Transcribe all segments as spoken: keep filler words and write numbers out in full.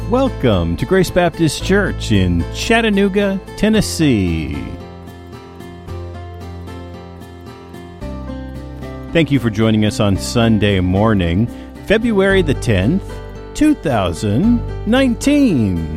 Welcome to Grace Baptist Church in Chattanooga, Tennessee. Thank you for joining us on Sunday morning, February the tenth, two thousand nineteen.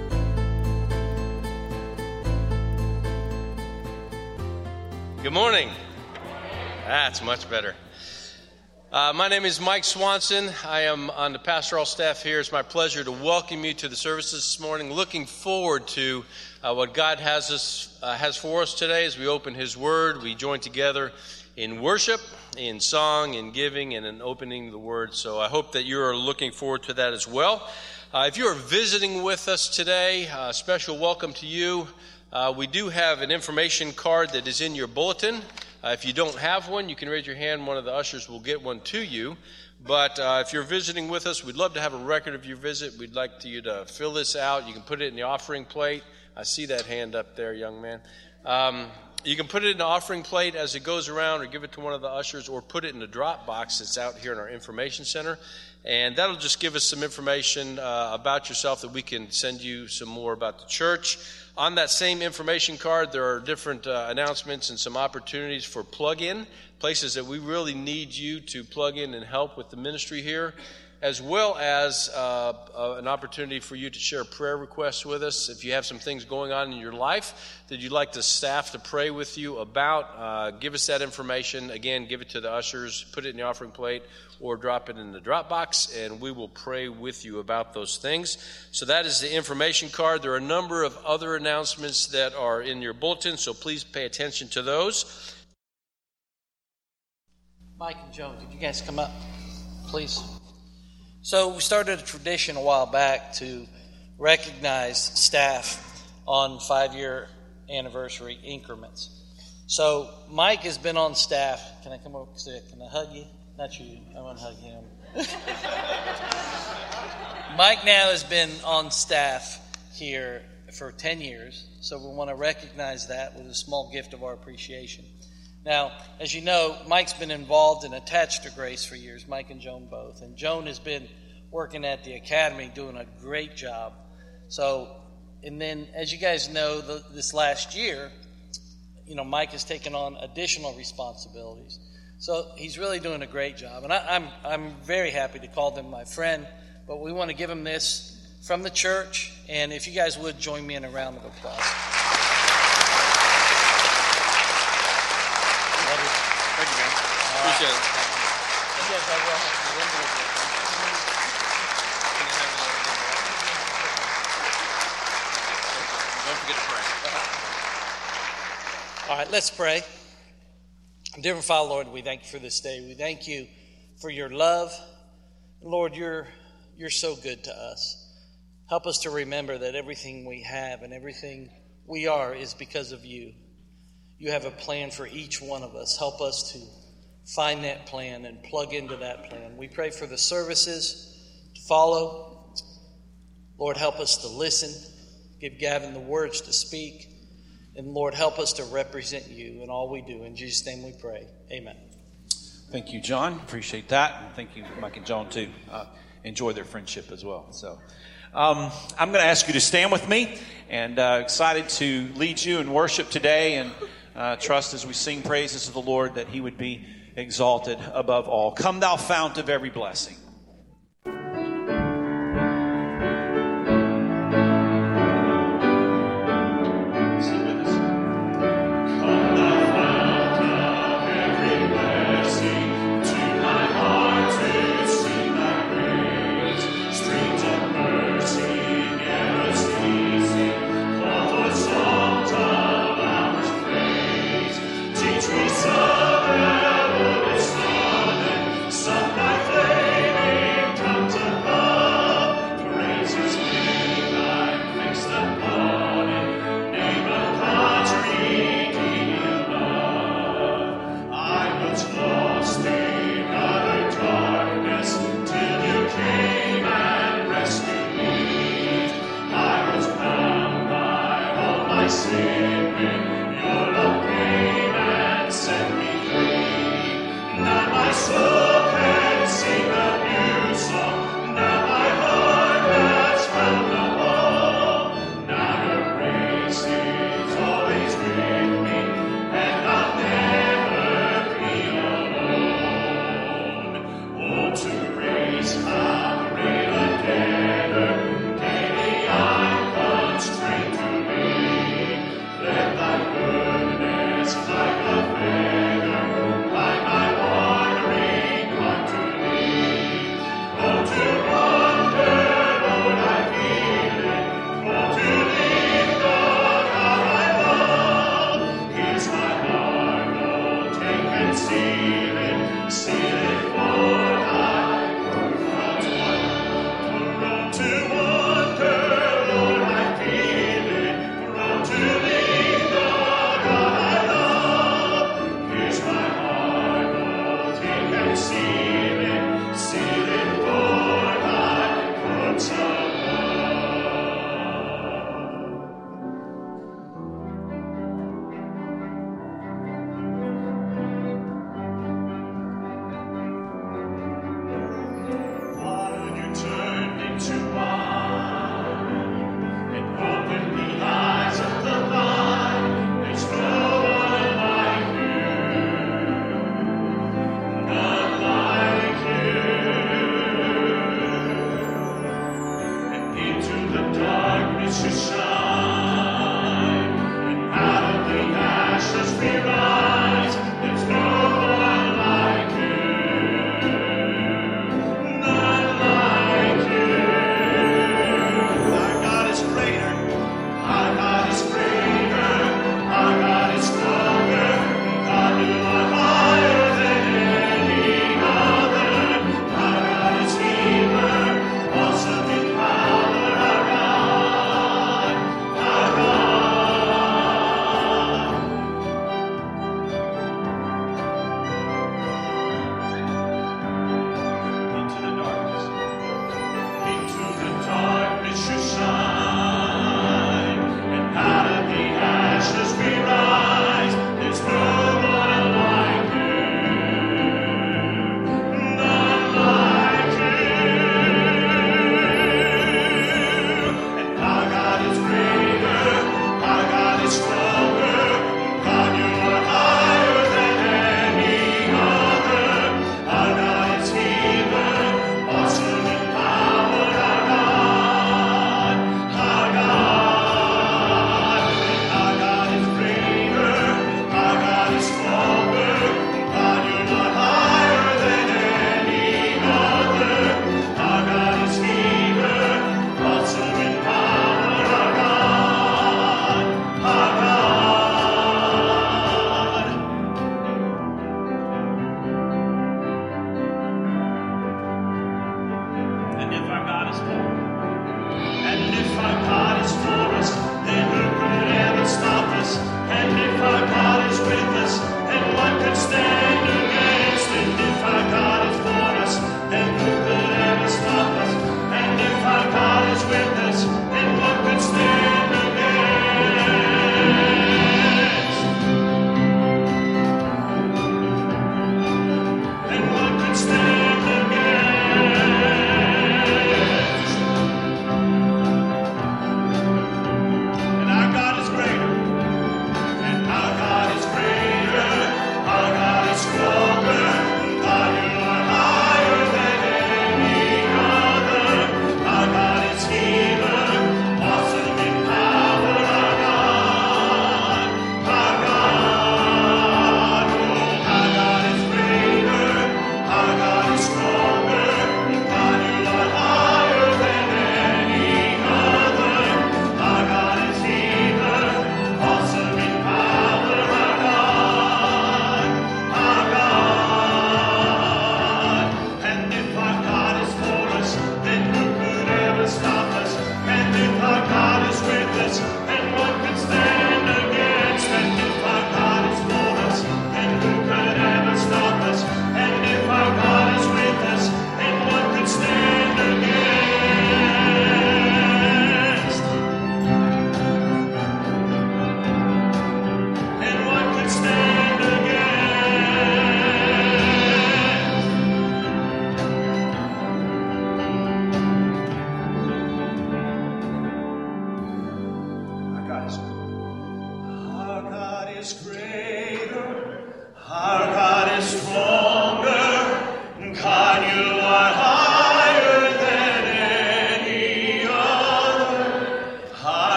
Good morning. That's much better. Uh, my name is Mike Swanson. I am on the pastoral staff here. It's my pleasure to welcome you to the services this morning. Looking forward to uh, what God has us uh, has for us today as we open His Word. We join together in worship, in song, in giving, and in opening the Word. So I hope that you are looking forward to that as well. Uh, if you are visiting with us today, a uh, special welcome to you. Uh, we do have an information card that is in your bulletin. Uh, if you don't have one, you can raise your hand. One of the ushers will get one to you. But uh, if you're visiting with us, we'd love to have a record of your visit. We'd like to, you to fill this out. You can put it in the offering plate. I see that hand up there, young man. Um, you can put it in the offering plate as it goes around, or give it to one of the ushers, or put it in the drop box that's out here in our information center. And that'll just give us some information uh, about yourself that we can send you some more about the church. On that same information card, there are different uh, announcements and some opportunities for plug-in, places that we really need you to plug in and help with the ministry here, as well as uh, uh, an opportunity for you to share prayer requests with us. If you have some things going on in your life that you'd like the staff to pray with you about, uh, give us that information. Again, give it to the ushers, put it in the offering plate, or drop it in the drop box, and we will pray with you about those things. So that is the information card. There are a number of other announcements that are in your bulletin, so please pay attention to those. Mike and Joe, did you guys come up, please? So we started a tradition a while back to recognize staff on five-year anniversary increments. So Mike has been on staff. Can I come over? Can I hug you? Not you. I want to hug him. Mike now has been on staff here for ten years, so we want to recognize that with a small gift of our appreciation. Now, as you know, Mike's been involved and attached to Grace for years, Mike and Joan both. And Joan has been working at the academy doing a great job. So, and then as you guys know, the, this last year, you know, Mike has taken on additional responsibilities. So he's really doing a great job. And I, I'm I'm very happy to call him my friend, but we want to give him this from the church. And if you guys would join me in a round of applause. Thank you, man. Appreciate it. You guys are welcome. Don't forget to pray. All right, let's pray. Dear Father, Lord, we thank you for this day. We thank you for your love. Lord, you're you're so good to us. Help us to remember that everything we have and everything we are is because of you. You have a plan for each one of us. Help us to find that plan and plug into that plan. We pray for the services to follow. Lord, help us to listen. Give Gavin the words to speak. And Lord, help us to represent you in all we do. In Jesus' name we pray. Amen. Thank you, John. Appreciate that. And thank you, Mike and John, too. Uh, enjoy their friendship as well. So um, I'm going to ask you to stand with me, and uh, excited to lead you in worship today, and uh, trust as we sing praises of the Lord that he would be exalted above all. Come thou fount of every blessing. Teach me some, some my faith.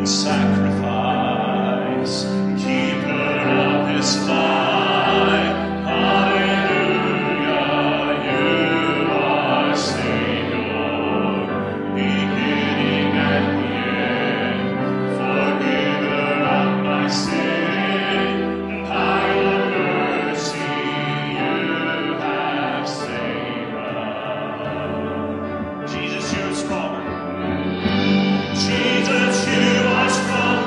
sacrifice, keeper of His life. Hallelujah, you are Savior, beginning and the end, forgiver of my sin, by your mercy you have saved us. Jesus, you are stronger. Jesus, you are stronger.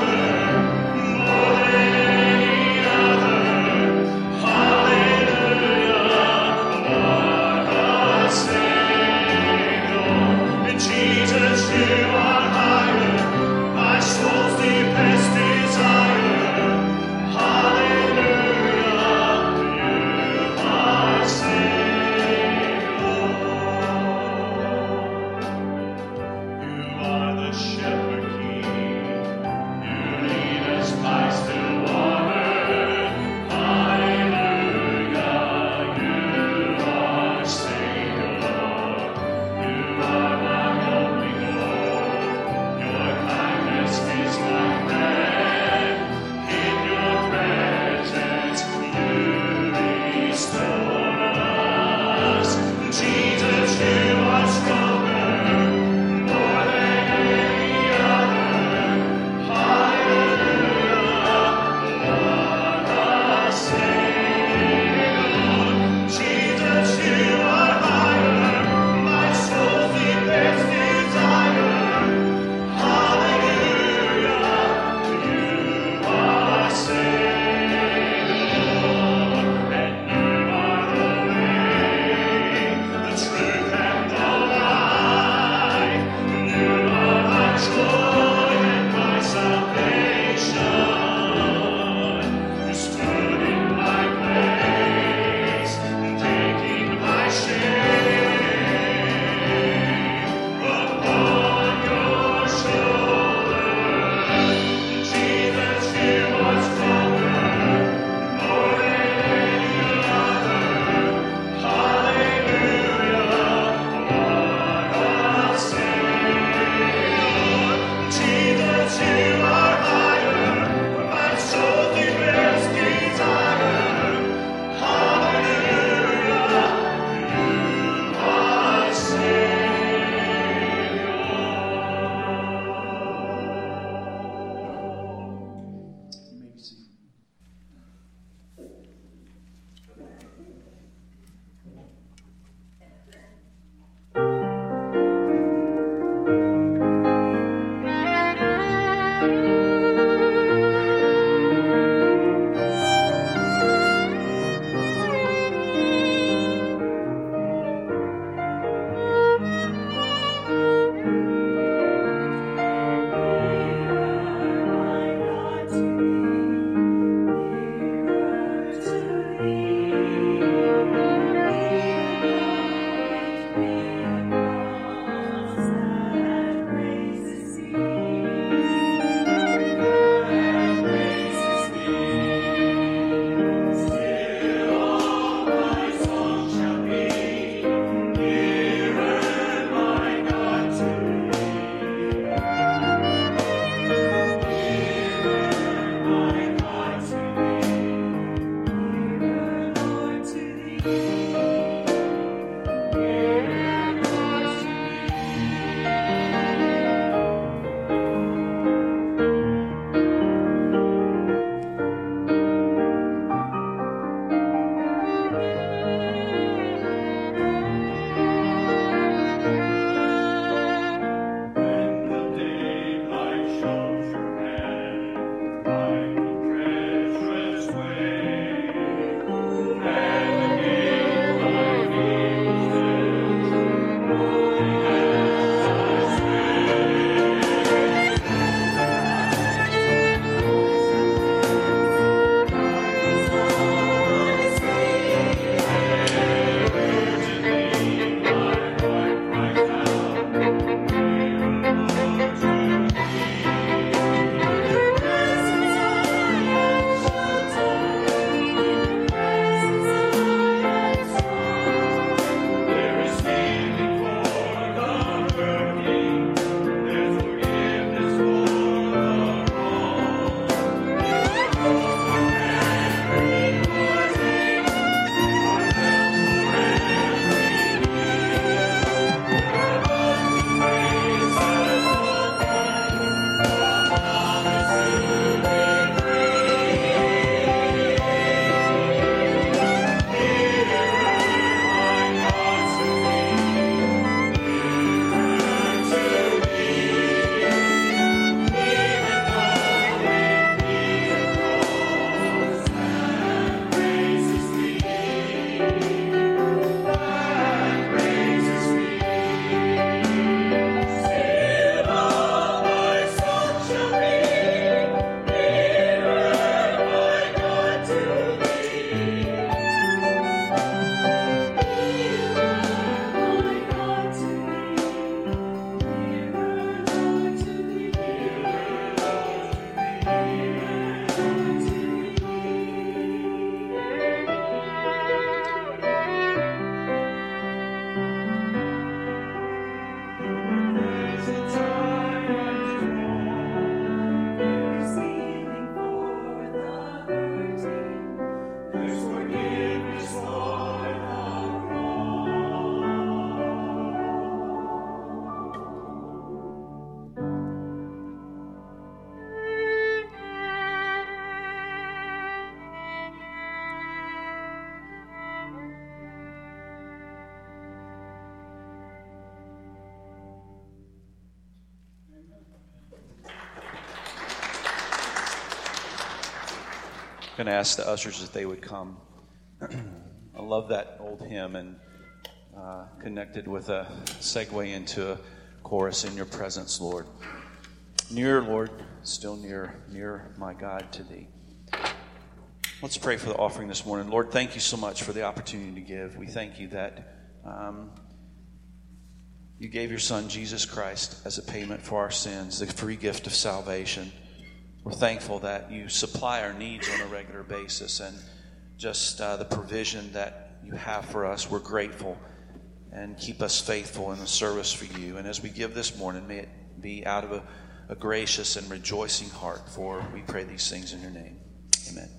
going to ask the ushers if they would come. I love that old hymn, and uh, connected with a segue into a chorus, in your presence, Lord. Near, Lord, still near, near, my God, to thee. Let's pray for the offering this morning. Lord, thank you so much for the opportunity to give. We thank you that um, you gave your Son, Jesus Christ, as a payment for our sins, the free gift of salvation. We're thankful that you supply our needs on a regular basis, and just uh, the provision that you have for us. We're grateful, and keep us faithful in the service for you. And as we give this morning, may it be out of a, a gracious and rejoicing heart, for we pray these things in your name. Amen.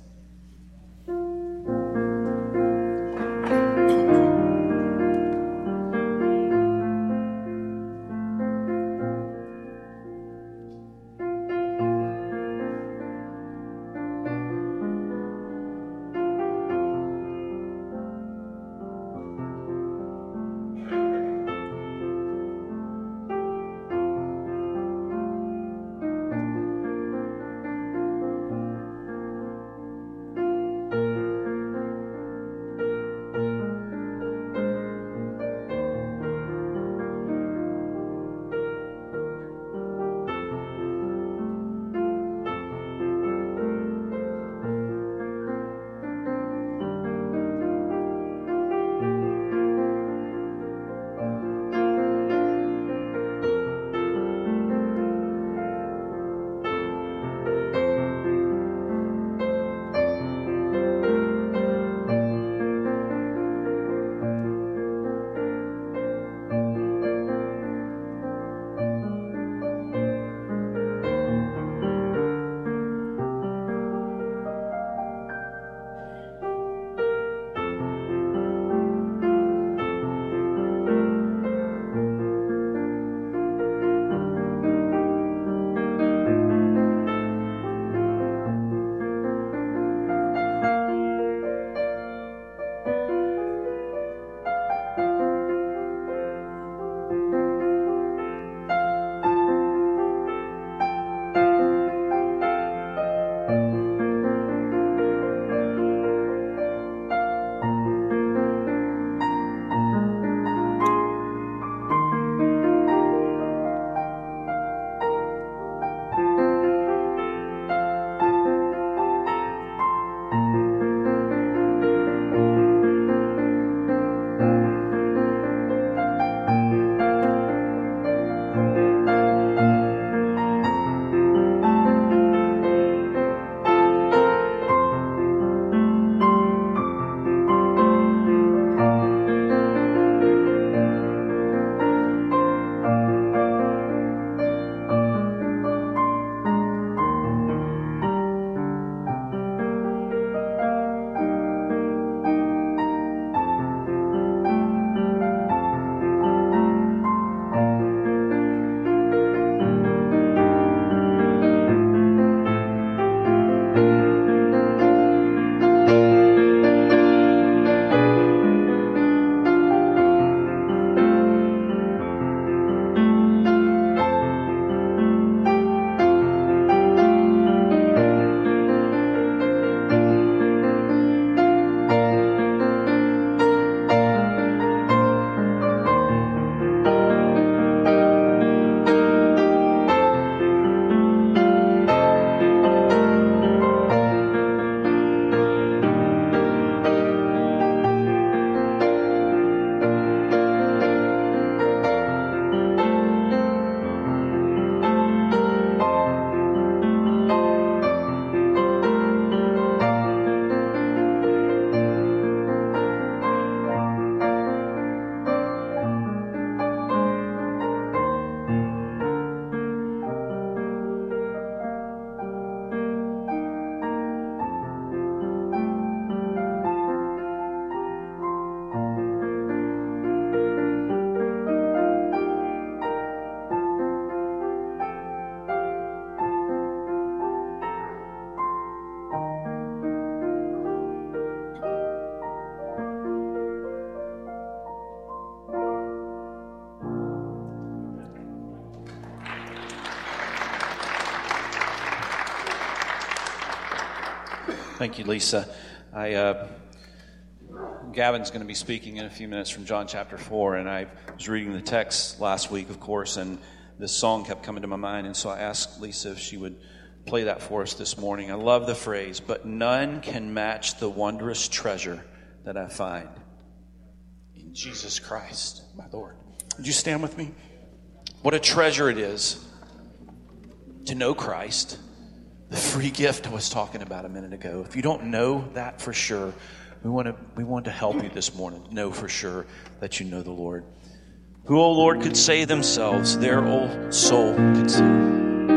Thank you, Lisa. I uh, Gavin's going to be speaking in a few minutes from John chapter four, and I was reading the text last week, of course, and this song kept coming to my mind, and so I asked Lisa if she would play that for us this morning. I love the phrase, "But none can match the wondrous treasure that I find in Jesus Christ, my Lord." Would you stand with me? What a treasure it is to know Christ, the free gift I was talking about a minute ago. If you don't know that for sure, we want to we want to help you this morning. Know for sure that you know the Lord. Who, O Lord, could save themselves? Their old soul could save.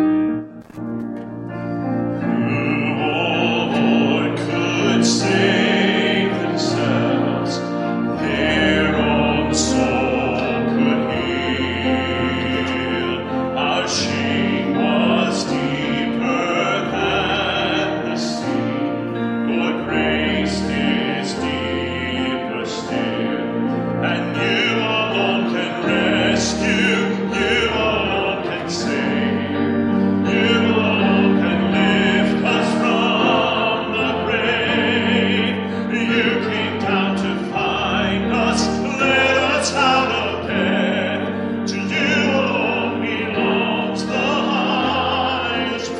Save themselves, their own soul could heal. Our shame was deeper than the sea, but grace is deeper still. And you alone can rescue, you alone can save, you alone can lift us from the grave. You came down to find us, led us out of death. To you alone belongs the highest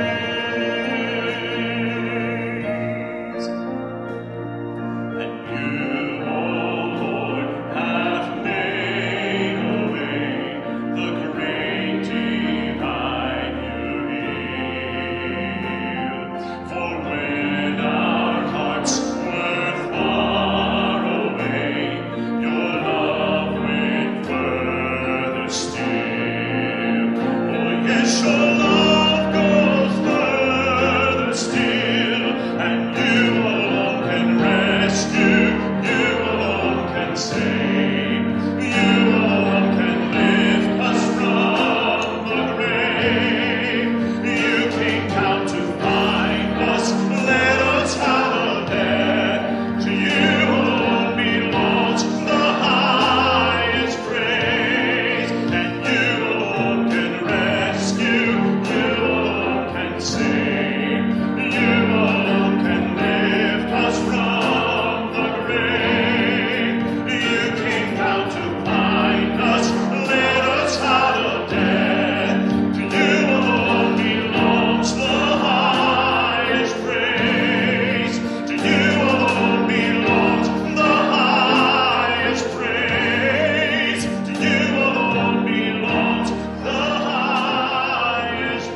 praise. And you, O Lord, have made a way, the great divine you healed. For when our hearts were far away, your love went further still. Oh yes, your love goes further still, and you alone can rescue, you alone can save, you alone can lift us from the grave. You came down to find us, led us out of death. To you alone belongs the highest praise, and you alone can rescue, you alone can save, you alone can lift us from the grave. You came down to find us, led us out of death. To you alone belongs the highest praise. To you alone belongs the highest praise. To you alone belongs the highest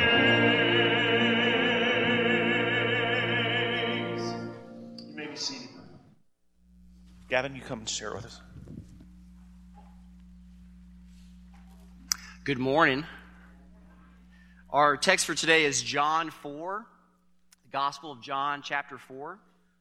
praise. You may be seated. Gavin, you come and share with us. Good morning. Our text for today is John four, the Gospel of John, chapter four.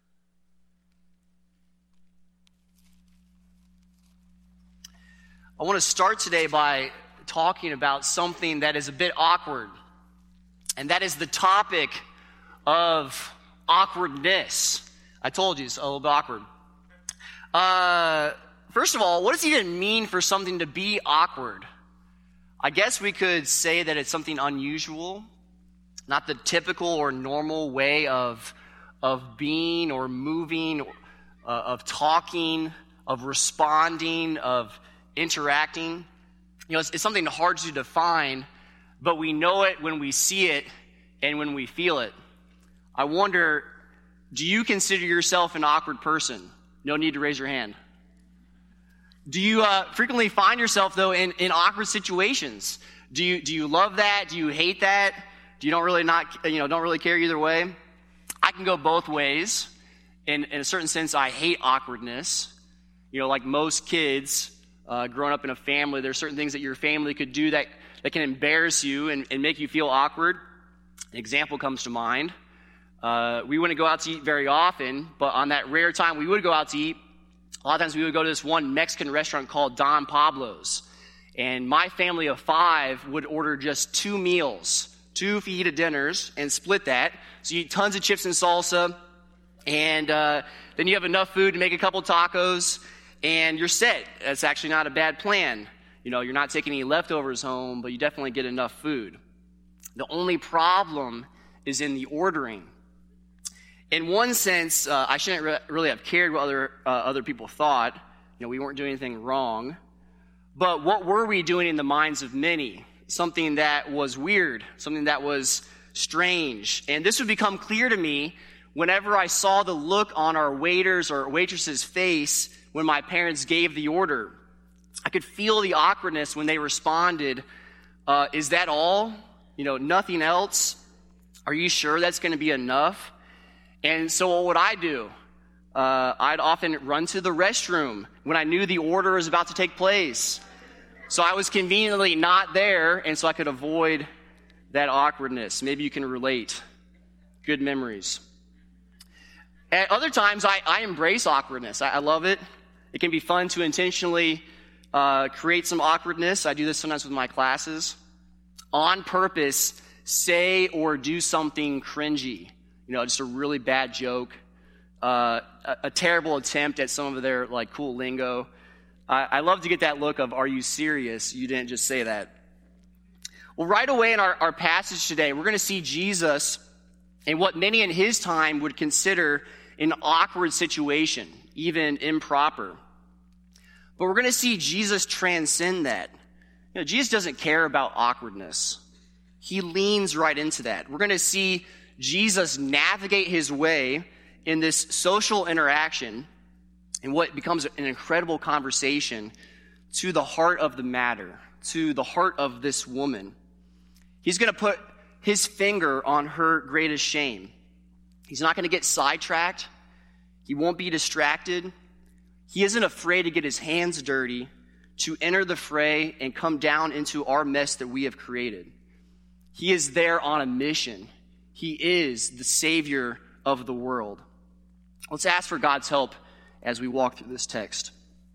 I want to start today by talking about something that is a bit awkward, and that is the topic of awkwardness. I told you it's a little bit awkward. Uh, first of all, what does it even mean for something to be awkward? I guess we could say that it's something unusual, not the typical or normal way of, of being or moving, uh, of talking, of responding, of interacting. You know, it's, it's something hard to define, but we know it when we see it and when we feel it. I wonder, do you consider yourself an awkward person? No need to raise your hand. Do you uh, frequently find yourself, though, in, in awkward situations? Do you do you love that? Do you hate that? Do you don't really not you know don't really care either way? I can go both ways. In in a certain sense, I hate awkwardness. You know, like most kids, uh, growing up in a family, there's certain things that your family could do that, that can embarrass you and, and make you feel awkward. An example comes to mind. Uh, we wouldn't go out to eat very often, but on that rare time we would go out to eat, a lot of times we would go to this one Mexican restaurant called Don Pablo's. And my family of five would order just two meals, two fajita dinners, and split that. So you eat tons of chips and salsa, and uh, then you have enough food to make a couple tacos, and you're set. That's actually not a bad plan. You know, you're not taking any leftovers home, but you definitely get enough food. The only problem is in the ordering. In one sense, uh, I shouldn't re- really have cared what other uh, other people thought. You know, we weren't doing anything wrong. But what were we doing in the minds of many? Something that was weird, something that was strange. And this would become clear to me whenever I saw the look on our waiters or waitress's face when my parents gave the order. I could feel the awkwardness when they responded, uh, is that all? You know, nothing else? Are you sure that's going to be enough? And so what would I do? Uh, I'd often run to the restroom when I knew the order was about to take place. So I was conveniently not there, and so I could avoid that awkwardness. Maybe you can relate. Good memories. At other times, I, I embrace awkwardness. I, I love it. It can be fun to intentionally uh, create some awkwardness. I do this sometimes with my classes. On purpose, say or do something cringy. You know, just a really bad joke, uh, a, a terrible attempt at some of their like cool lingo. I, I love to get that look of, are you serious? You didn't just say that. Well, right away in our, our passage today, we're going to see Jesus in what many in his time would consider an awkward situation, even improper. But we're going to see Jesus transcend that. You know, Jesus doesn't care about awkwardness. He leans right into that. We're going to see Jesus navigate his way in this social interaction in what becomes an incredible conversation to the heart of the matter, to the heart of this woman. He's going to put his finger on her greatest shame. He's not going to get sidetracked. He won't be distracted. He isn't afraid to get his hands dirty, to enter the fray and come down into our mess that we have created. He is there on a mission. He is the Savior of the world. Let's ask for God's help as we walk through this text.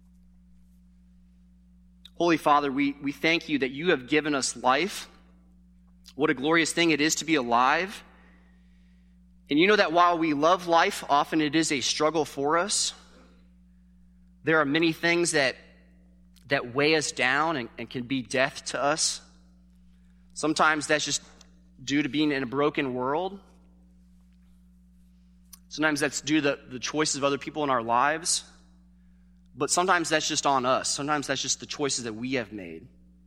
Holy Father, we, we thank you that you have given us life. What a glorious thing it is to be alive. And you know that while we love life, often it is a struggle for us. There are many things that, that weigh us down and, and can be death to us. Sometimes that's just due to being in a broken world. Sometimes that's due to the, the choices of other people in our lives. But sometimes that's just on us. Sometimes that's just the choices that we have made.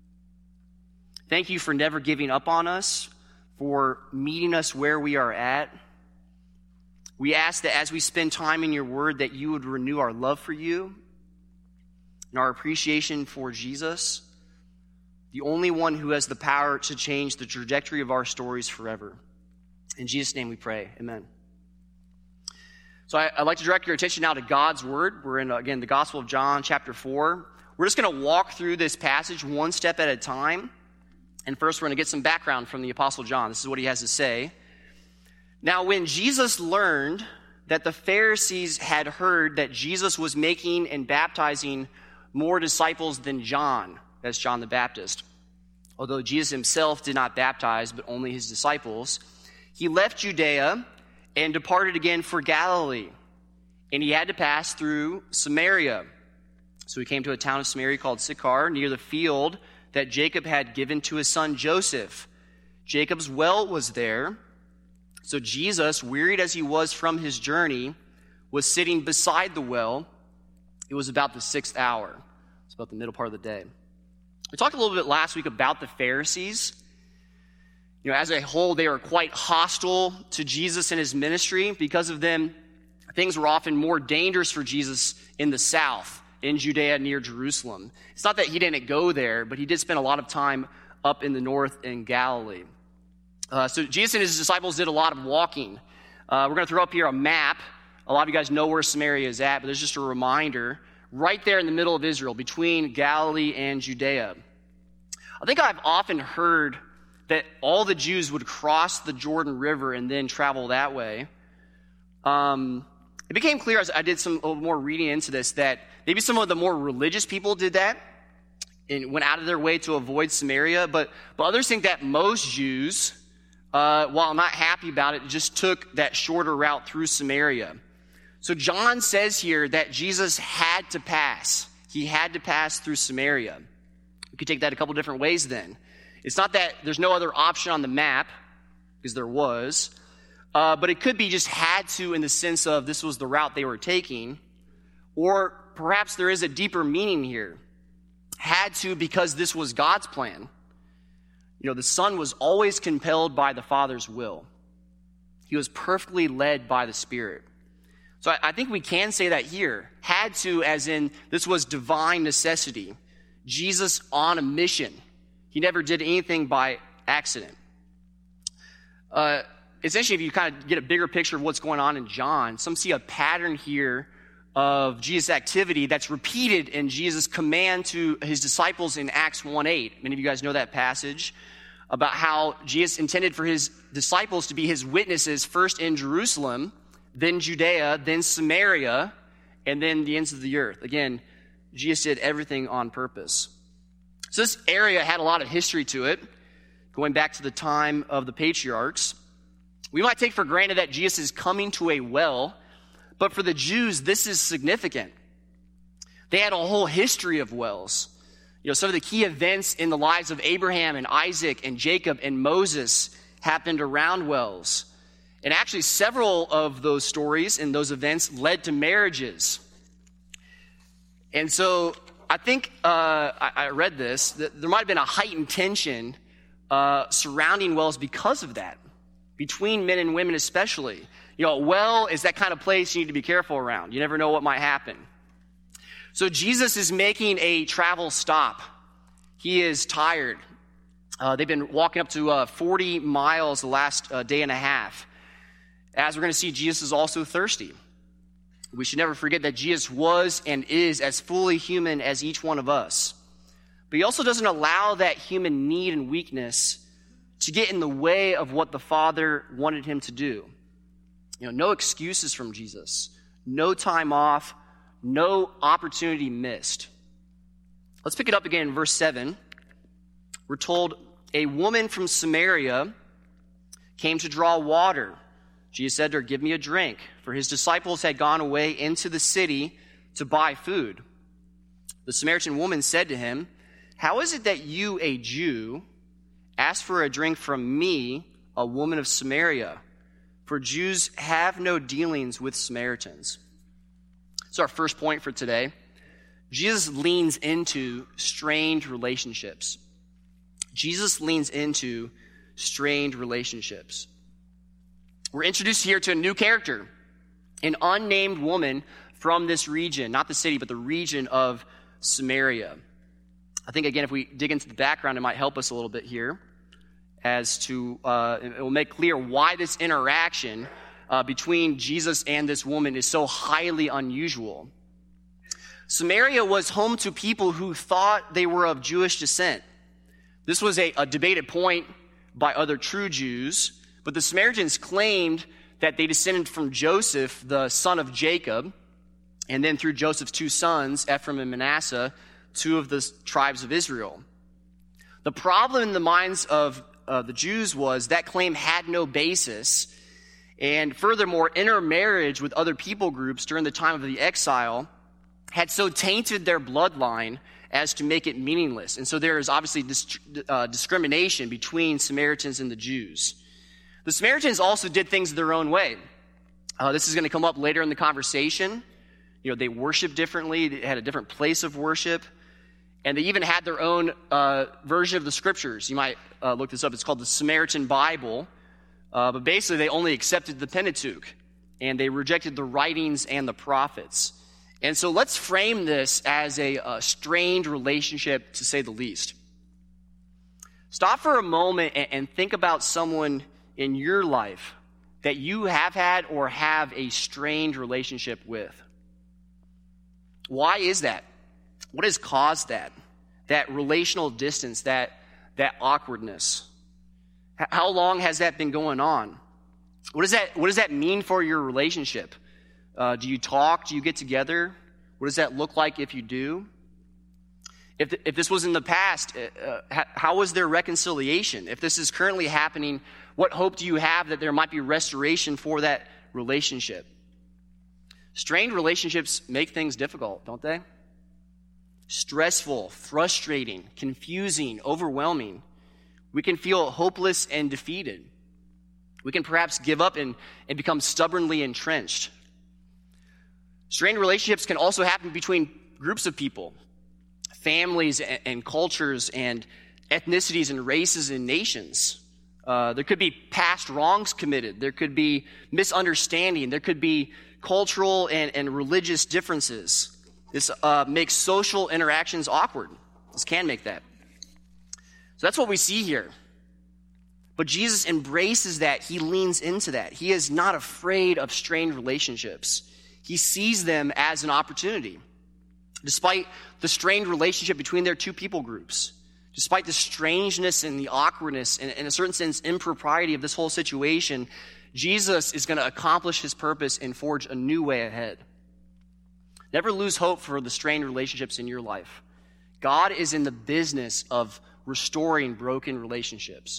Thank you for never giving up on us, for meeting us where we are at. We ask that as we spend time in your word, that you would renew our love for you and our appreciation for Jesus, the only one who has the power to change the trajectory of our stories forever. In Jesus' name we pray. Amen. So I, I'd like to direct your attention now to God's word. We're in, again, the Gospel of John, chapter four. We're just going to walk through this passage one step at a time. And first, we're going to get some background from the Apostle John. This is what he has to say. Now, when Jesus learned that the Pharisees had heard that Jesus was making and baptizing more disciples than John, that's John the Baptist, although Jesus himself did not baptize, but only his disciples, he left Judea and departed again for Galilee. And he had to pass through Samaria. So he came to a town of Samaria called Sychar, near the field that Jacob had given to his son Joseph. Jacob's well was there. So Jesus, wearied as he was from his journey, was sitting beside the well. It was about the sixth hour. It's about the middle part of the day. We talked a little bit last week about the Pharisees. You know, as a whole, they were quite hostile to Jesus and his ministry. Because of them, things were often more dangerous for Jesus in the south, in Judea near Jerusalem. It's not that he didn't go there, but he did spend a lot of time up in the north in Galilee. Uh, so Jesus and his disciples did a lot of walking. Uh, we're going to throw up here a map. A lot of you guys know where Samaria is at, but there's just a reminder. Right there in the middle of Israel, between Galilee and Judea. I think I've often heard that all the Jews would cross the Jordan River and then travel that way. Um, it became clear as I did some a little more reading into this that maybe some of the more religious people did that and went out of their way to avoid Samaria, but, but others think that most Jews, uh, while not happy about it, just took that shorter route through Samaria. So John says here that Jesus had to pass. He had to pass through Samaria. We could take that a couple different ways then. It's not that there's no other option on the map, because there was. uh, but it could be just had to in the sense of this was the route they were taking, or perhaps there is a deeper meaning here. Had to because this was God's plan. You know, the Son was always compelled by the Father's will. He was perfectly led by the Spirit. So I, I think we can say that here. Had to as in this was divine necessity. Jesus on a mission. He never did anything by accident. Uh, essentially, if you kind of get a bigger picture of what's going on in John, some see a pattern here of Jesus' activity that's repeated in Jesus' command to his disciples in Acts one eight. Many of you guys know that passage about how Jesus intended for his disciples to be his witnesses first in Jerusalem, then Judea, then Samaria, and then the ends of the earth. Again, Jesus did everything on purpose. So this area had a lot of history to it, going back to the time of the patriarchs. We might take for granted that Jesus is coming to a well, but for the Jews, this is significant. They had a whole history of wells. You know, some of the key events in the lives of Abraham and Isaac and Jacob and Moses happened around wells. And actually, several of those stories and those events led to marriages. And so I think uh, I, I read this, that there might have been a heightened tension uh, surrounding wells because of that, between men and women especially. You know, a well is that kind of place you need to be careful around. You never know what might happen. So Jesus is making a travel stop. He is tired. Uh, they've been walking up to uh, forty miles the last uh, day and a half. As we're going to see, Jesus is also thirsty. We should never forget that Jesus was and is as fully human as each one of us. But he also doesn't allow that human need and weakness to get in the way of what the Father wanted him to do. You know, no excuses from Jesus, no time off, no opportunity missed. Let's pick it up again in verse seven. We're told, a woman from Samaria came to draw water. Jesus said to her, give me a drink, for his disciples had gone away into the city to buy food. The Samaritan woman said to him, how is it that you, a Jew, ask for a drink from me, a woman of Samaria? For Jews have no dealings with Samaritans. So our first point for today, Jesus leans into strained relationships. Jesus leans into strained relationships. We're introduced here to a new character, an unnamed woman from this region, not the city, but the region of Samaria. I think, again, if we dig into the background, it might help us a little bit here as to, uh, it will make clear why this interaction uh, between Jesus and this woman is so highly unusual. Samaria was home to people who thought they were of Jewish descent. This was a, a debated point by other true Jews, but the Samaritans claimed that they descended from Joseph, the son of Jacob, and then through Joseph's two sons, Ephraim and Manasseh, two of the tribes of Israel. The problem in the minds of uh, the Jews was that claim had no basis, and furthermore, intermarriage with other people groups during the time of the exile had so tainted their bloodline as to make it meaningless. And so there is obviously dis- uh, discrimination between Samaritans and the Jews. The Samaritans also did things their own way. Uh, this is going to come up later in the conversation. You know, they worshiped differently. They had a different place of worship. And they even had their own uh, version of the scriptures. You might uh, look this up. It's called the Samaritan Bible. Uh, but basically, they only accepted the Pentateuch. And they rejected the writings and the prophets. And so let's frame this as a, a strained relationship, to say the least. Stop for a moment and, and think about someone in your life that you have had or have a strained relationship with. Why is that? What has caused that? That relational distance, that, that awkwardness? H- how long has that been going on? What does that, what does that mean for your relationship? Uh, do you talk? Do you get together? What does that look like if you do? If, if this was in the past, uh, how was there reconciliation? If this is currently happening, what hope do you have that there might be restoration for that relationship? Strained relationships make things difficult, don't they? Stressful, frustrating, confusing, overwhelming. We can feel hopeless and defeated. We can perhaps give up and, and become stubbornly entrenched. Strained relationships can also happen between groups of people, families and, and cultures and ethnicities and races and nations. Uh, there could be past wrongs committed. There could be misunderstanding. There could be cultural and, and religious differences. This uh, makes social interactions awkward. This can make that. So that's what we see here. But Jesus embraces that. He leans into that. He is not afraid of strained relationships. He sees them as an opportunity. Despite the strained relationship between their two people groups, despite the strangeness and the awkwardness and, in a certain sense, impropriety of this whole situation, Jesus is going to accomplish his purpose and forge a new way ahead. Never lose hope for the strained relationships in your life. God is in the business of restoring broken relationships.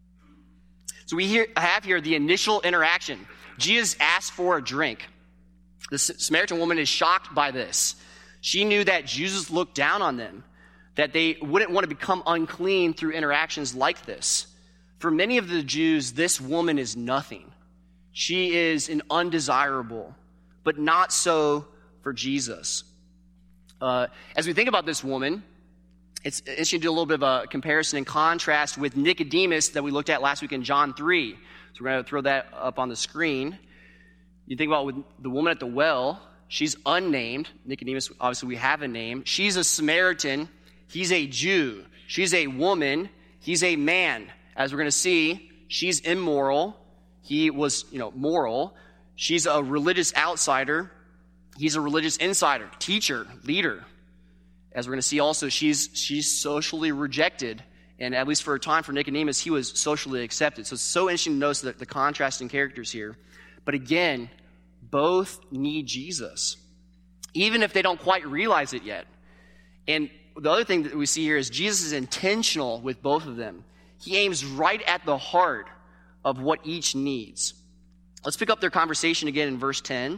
So we hear, have here the initial interaction. Jesus asks for a drink. The Samaritan woman is shocked by this. She knew that Jesus looked down on them, that they wouldn't want to become unclean through interactions like this. For many of the Jews, this woman is nothing. She is an undesirable, but not so for Jesus. Uh, as we think about this woman, it's interesting to do a little bit of a comparison and contrast with Nicodemus that we looked at last week in John three. So we're going to throw that up on the screen. You think about with the woman at the well, she's unnamed. Nicodemus, obviously we have a name. She's a Samaritan. He's a Jew. She's a woman. He's a man. As we're going to see, she's immoral. He was, you know, moral. She's a religious outsider. He's a religious insider, teacher, leader. As we're going to see also, she's she's socially rejected. And at least for a time for Nicodemus, he was socially accepted. So it's so interesting to notice the, the contrasting characters here. But again, both need Jesus, even if they don't quite realize it yet. And the other thing that we see here is Jesus is intentional with both of them. He aims right at the heart of what each needs. Let's pick up their conversation again in verse ten.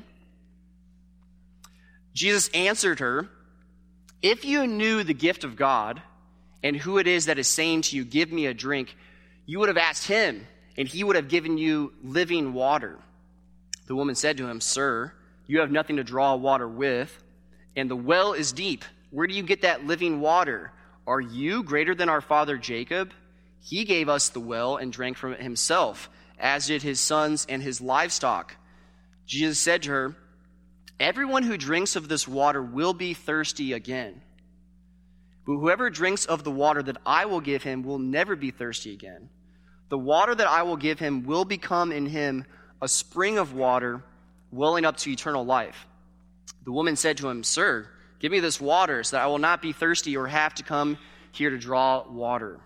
Jesus answered her, "If you knew the gift of God and who it is that is saying to you, 'Give me a drink,' you would have asked him, and he would have given you living water." The woman said to him, "Sir, you have nothing to draw water with, and the well is deep. Where do you get that living water? Are you greater than our father Jacob? He gave us the well and drank from it himself, as did his sons and his livestock." Jesus said to her, "Everyone who drinks of this water will be thirsty again. But whoever drinks of the water that I will give him will never be thirsty again. The water that I will give him will become in him a spring of water welling up to eternal life." The woman said to him, "Sir, give me this water so that I will not be thirsty or have to come here to draw water."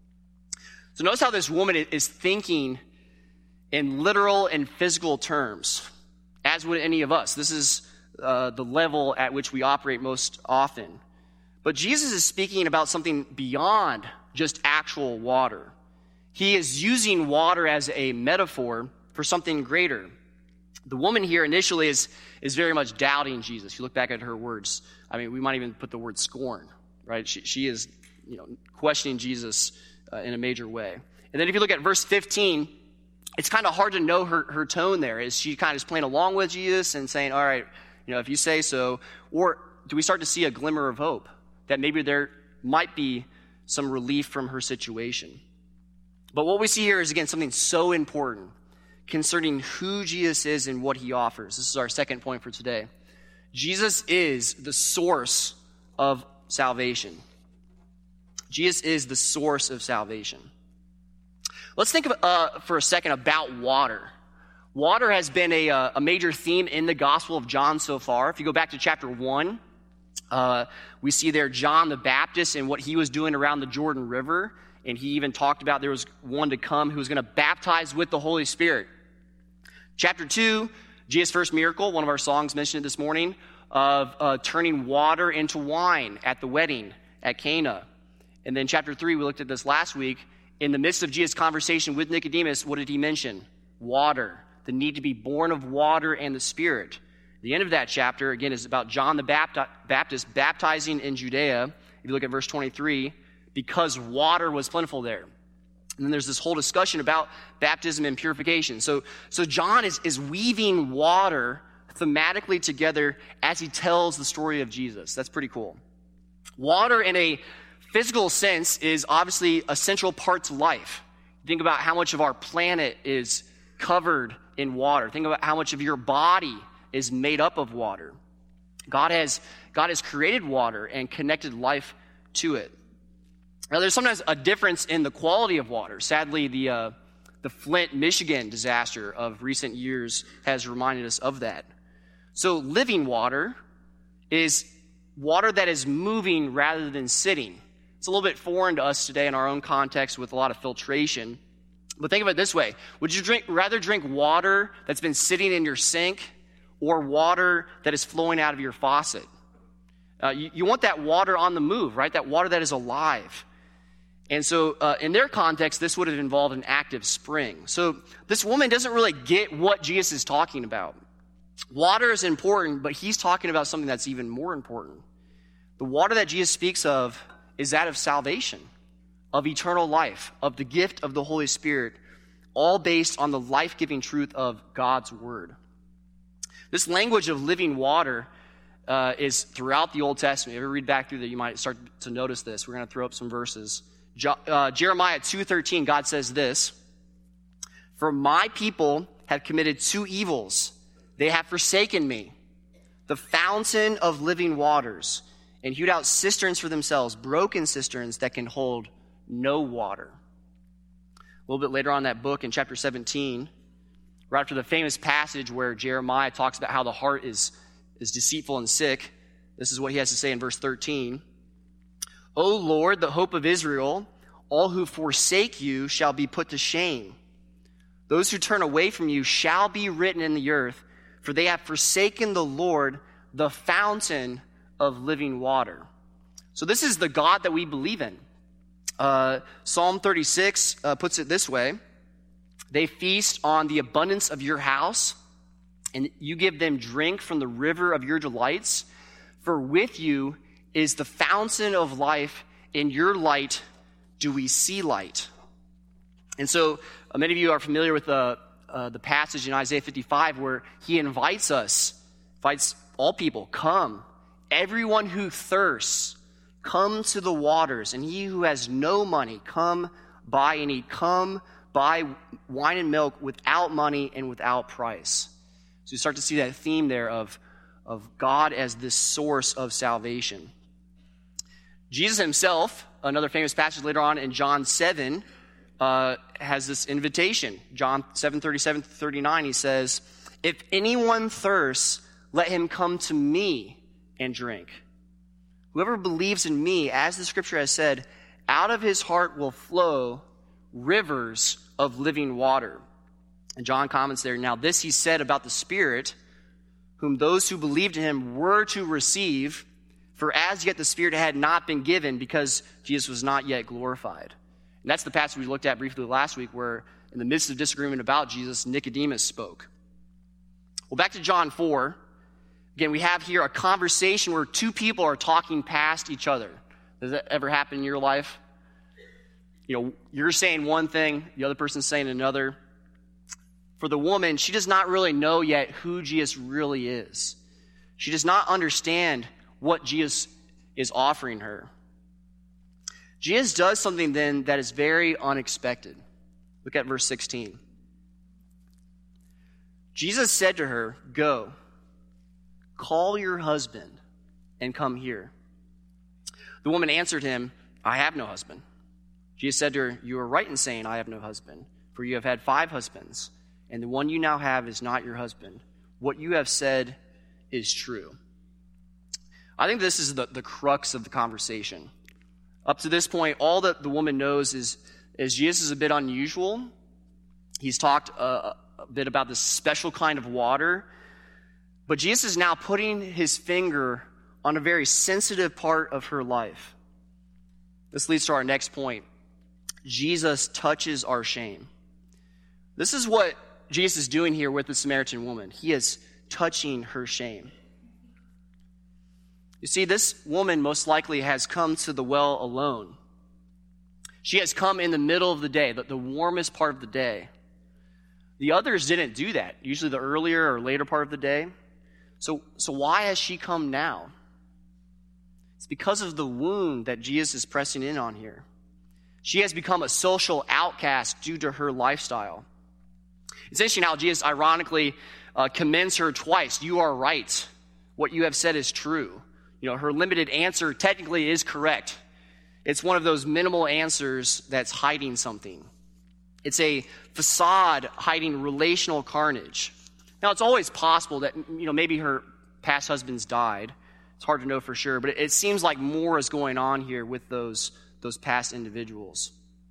So notice how this woman is thinking in literal and physical terms, as would any of us. This is uh, the level at which we operate most often. But Jesus is speaking about something beyond just actual water. He is using water as a metaphor for something greater. The woman here initially is, is very much doubting Jesus. You look back at her words. I mean, we might even put the word scorn, right? She, she is, you know, questioning Jesus uh, in a major way. And then if you look at verse fifteen, it's kind of hard to know her, her tone there. Is she kind of just playing along with Jesus and saying, all right, you know, if you say so? Or do we start to see a glimmer of hope that maybe there might be some relief from her situation? But what we see here is, again, something so important concerning who Jesus is and what he offers. This is our second point for today. Jesus is the source of salvation. Jesus is the source of salvation. Let's think of, uh, for a second about water. Water has been a, uh, a major theme in the Gospel of John so far. If you go back to chapter one, uh, we see there John the Baptist and what he was doing around the Jordan River. And he even talked about there was one to come who was going to baptize with the Holy Spirit. Chapter two, Jesus' first miracle, one of our songs mentioned it this morning, of uh, turning water into wine at the wedding at Cana. And then chapter three, we looked at this last week. In the midst of Jesus' conversation with Nicodemus, what did he mention? Water, the need to be born of water and the Spirit. The end of that chapter, again, is about John the Baptist baptizing in Judea. If you look at verse twenty-three, because water was plentiful there. And then there's this whole discussion about baptism and purification. So, so John is, is weaving water thematically together as he tells the story of Jesus. That's pretty cool. Water in a physical sense is obviously a central part to life. Think about how much of our planet is covered in water. Think about how much of your body is made up of water. God has, God has created water and connected life to it. Now, there's sometimes a difference in the quality of water. Sadly, the uh, the Flint, Michigan disaster of recent years has reminded us of that. So living water is water that is moving rather than sitting. It's a little bit foreign to us today in our own context with a lot of filtration. But think of it this way. Would you drink rather drink water that's been sitting in your sink or water that is flowing out of your faucet? Uh, you, you want that water on the move, right? That water that is alive. And so uh, in their context, this would have involved an active spring. So this woman doesn't really get what Jesus is talking about. Water is important, but he's talking about something that's even more important. The water that Jesus speaks of is that of salvation, of eternal life, of the gift of the Holy Spirit, all based on the life-giving truth of God's Word. This language of living water uh, is throughout the Old Testament. If you ever read back through that, you might start to notice this. We're going to throw up some verses. Jo- uh, Jeremiah two thirteen, God says this, "For my people have committed two evils. They have forsaken me, the fountain of living waters, and hewed out cisterns for themselves, broken cisterns that can hold no water." A little bit later on in that book, in chapter seventeen, right after the famous passage where Jeremiah talks about how the heart is, is deceitful and sick, this is what he has to say in verse thirteen. "O Lord, the hope of Israel, all who forsake you shall be put to shame. Those who turn away from you shall be written in the earth, for they have forsaken the Lord, the fountain of living water." So this is the God that we believe in. Uh, Psalm thirty-six uh, puts it this way: "They feast on the abundance of your house, and you give them drink from the river of your delights. For with you is the fountain of life. In your light do we see light." And so uh, many of you are familiar with the, uh, the passage in Isaiah fifty-five where he invites us, invites all people, "Come, everyone who thirsts, come to the waters, and he who has no money, come buy and eat. Come buy wine and milk without money and without price." So you start to see that theme there of, of God as this source of salvation. Jesus himself, another famous passage later on in John seven, uh, has this invitation. John seven, thirty-seven to thirty-nine, he says, "If anyone thirsts, let him come to me and drink. Whoever believes in me, as the scripture has said, out of his heart will flow rivers of living water." And John comments there, "Now this he said about the Spirit, whom those who believed in him were to receive, for as yet the Spirit had not been given, because Jesus was not yet glorified." And that's the passage we looked at briefly last week, where in the midst of disagreement about Jesus, Nicodemus spoke. Well, back to John four. Again, we have here a conversation where two people are talking past each other. Does that ever happen in your life? You know, you're saying one thing, the other person's saying another. For the woman, she does not really know yet who Jesus really is. She does not understand what Jesus is offering her. Jesus does something then that is very unexpected. Look at verse sixteen. Jesus said to her, "Go, call your husband and come here." The woman answered him, "I have no husband." Jesus said to her, "You are right in saying, 'I have no husband,' for you have had five husbands, and the one you now have is not your husband. What you have said is true." I think this is the, the crux of the conversation. Up to this point, all that the woman knows is, is Jesus is a bit unusual. He's talked a, a bit about this special kind of water. But Jesus is now putting his finger on a very sensitive part of her life. This leads to our next point. Jesus touches our shame. This is what Jesus is doing here with the Samaritan woman. He is touching her shame. You see, this woman most likely has come to the well alone. She has come in the middle of the day, the, the warmest part of the day. The others didn't do that, usually the earlier or later part of the day. So, so why has she come now? It's because of the wound that Jesus is pressing in on here. She has become a social outcast due to her lifestyle. It's interesting how Jesus ironically uh, commends her twice. You are right. What you have said is true. You know, her limited answer technically is correct. It's one of those minimal answers that's hiding something. It's a facade hiding relational carnage. Now, it's always possible that, you know, maybe her past husbands died. It's hard to know for sure, but it, it seems like more is going on here with those, those past individuals.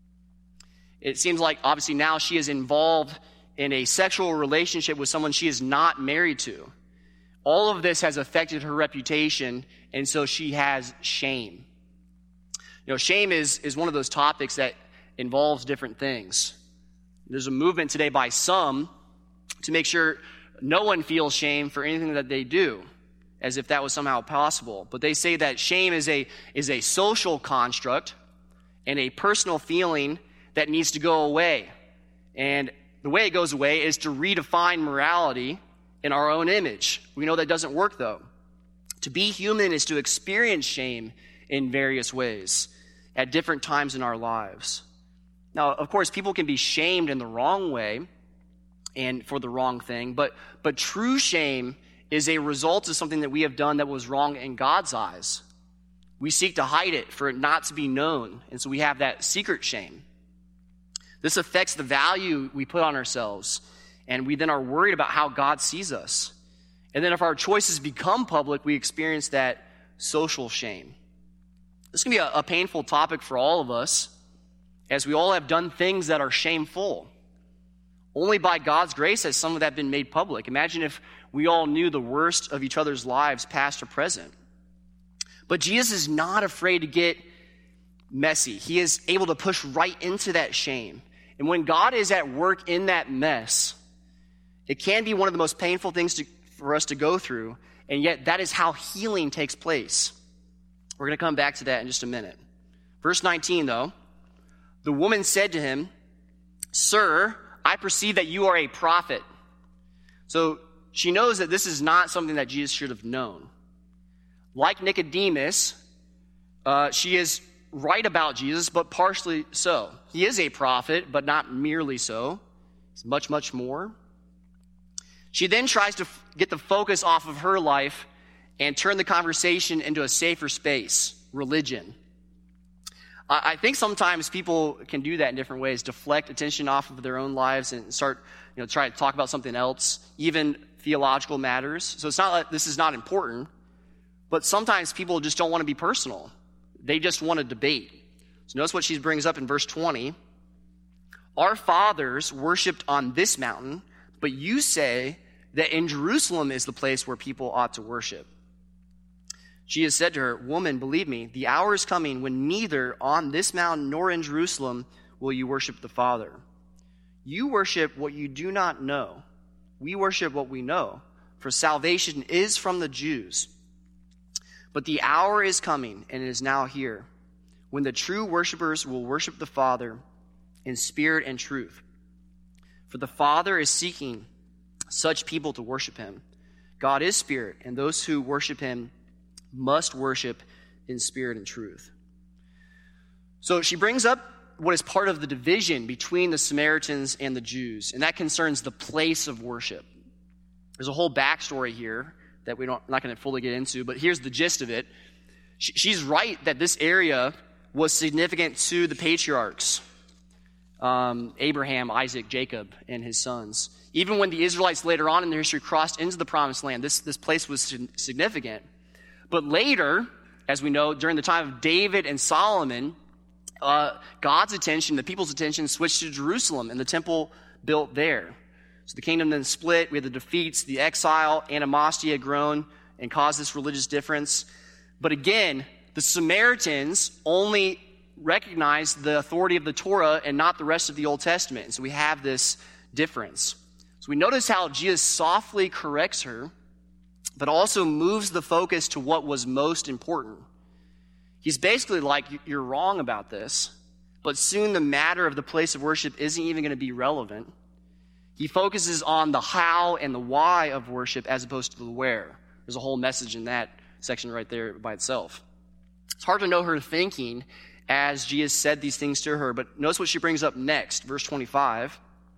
It seems like, obviously, now she is involved in a sexual relationship with someone she is not married to. All of this has affected her reputation, and so she has shame. You know, shame is, is one of those topics that involves different things. There's a movement today by some to make sure no one feels shame for anything that they do, as if that was somehow possible. But they say that shame is a, is a social construct and a personal feeling that needs to go away. And the way it goes away is to redefine morality in our own image. We know that doesn't work, though. To be human is to experience shame in various ways at different times in our lives. Now, of course, people can be shamed in the wrong way and for the wrong thing, but, but true shame is a result of something that we have done that was wrong in God's eyes. We seek to hide it for it not to be known, and so we have that secret shame. This affects the value we put on ourselves, and we then are worried about how God sees us. And then if our choices become public, we experience that social shame. This can be a, a painful topic for all of us, as we all have done things that are shameful. Only by God's grace has some of that been made public. Imagine if we all knew the worst of each other's lives, past or present. But Jesus is not afraid to get messy. He is able to push right into that shame. And when God is at work in that mess, it can be one of the most painful things to, for us to go through, and yet that is how healing takes place. We're going to come back to that in just a minute. Verse nineteen, though, the woman said to him, "Sir, I perceive that you are a prophet." So she knows that this is not something that Jesus should have known. Like Nicodemus, uh, she is right about Jesus, but partially so. He is a prophet, but not merely so. He's much, much more. She then tries to f- get the focus off of her life and turn the conversation into a safer space, religion. I think sometimes people can do that in different ways, deflect attention off of their own lives and start, you know, try to talk about something else, even theological matters. So it's not like this is not important, but sometimes people just don't want to be personal. They just want to debate. So notice what she brings up in verse twenty. Our fathers worshipped on this mountain, but you say that in Jerusalem is the place where people ought to worship. She has said to her, "Woman, believe me, the hour is coming when neither on this mountain nor in Jerusalem will you worship the Father. You worship what you do not know. We worship what we know, for salvation is from the Jews. But the hour is coming, and it is now here, when the true worshipers will worship the Father in spirit and truth. For the Father is seeking such people to worship him. God is spirit, and those who worship him must worship in spirit and truth." So she brings up what is part of the division between the Samaritans and the Jews, and that concerns the place of worship. There's a whole backstory here that we don't, not going to fully get into, but here's the gist of it. She, she's right that this area was significant to the patriarchs, um, Abraham, Isaac, Jacob, and his sons. Even when the Israelites later on in their history crossed into the Promised Land, this, this place was significant. But later, as we know, during the time of David and Solomon, uh, God's attention, the people's attention, switched to Jerusalem and the temple built there. So the kingdom then split. We had the defeats, the exile, animosity had grown and caused this religious difference. But again, the Samaritans only recognized the authority of the Torah and not the rest of the Old Testament. And so we have this difference. So we notice how Jesus softly corrects her, but also moves the focus to what was most important. He's basically like, "You're wrong about this, But soon the matter of the place of worship isn't even going to be relevant. He focuses on the how and the why of worship as opposed to the where. There's a whole message in that section right there by itself. It's hard to know her thinking as Jesus said these things to her, but notice what she brings up next, verse twenty-five.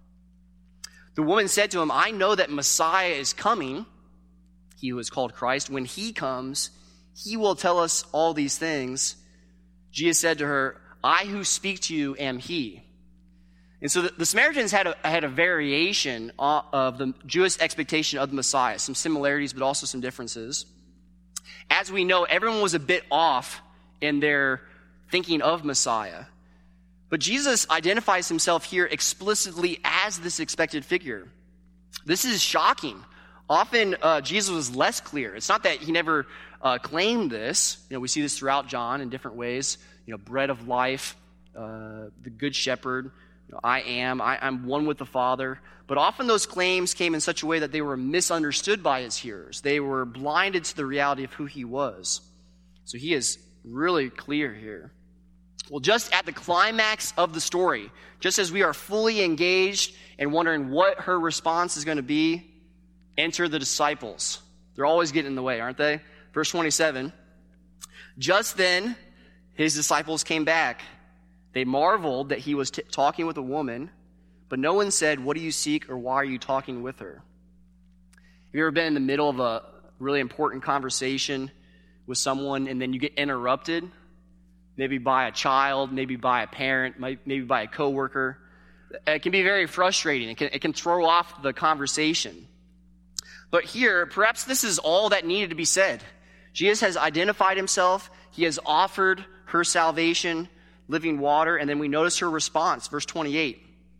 The woman said to him, I know that Messiah is coming, he who is called Christ. When he comes, he will tell us all these things. Jesus said to her, I who speak to you am he. And so the, the Samaritans had a, had a variation of the Jewish expectation of the Messiah, some similarities, but also some differences. As we know, everyone was a bit off in their thinking of Messiah. But Jesus identifies himself here explicitly as this expected figure. This is shocking. Often uh, Jesus was less clear. It's not that he never uh, claimed this. You know, we see this throughout John in different ways. You know, bread of life, uh, the good shepherd, you know, I am, I, I'm one with the Father. But often those claims came in such a way that they were misunderstood by his hearers. They were blinded to the reality of who he was. So he is really clear here. Well, just at the climax of the story, just as we are fully engaged and wondering what her response is going to be, enter the disciples. They're always getting in the way, aren't they? Verse twenty-seven, just then his disciples came back. They marveled that he was t- talking with a woman, but no one said, what do you seek, or why are you talking with her? Have you ever been in the middle of a really important conversation with someone and then you get interrupted? Maybe by a child, maybe by a parent, maybe by a coworker. It can be very frustrating. It can, it can throw off the conversation. But here, perhaps this is all that needed to be said. Jesus has identified himself. He has offered her salvation, living water, and then we notice her response, verse twenty-eight.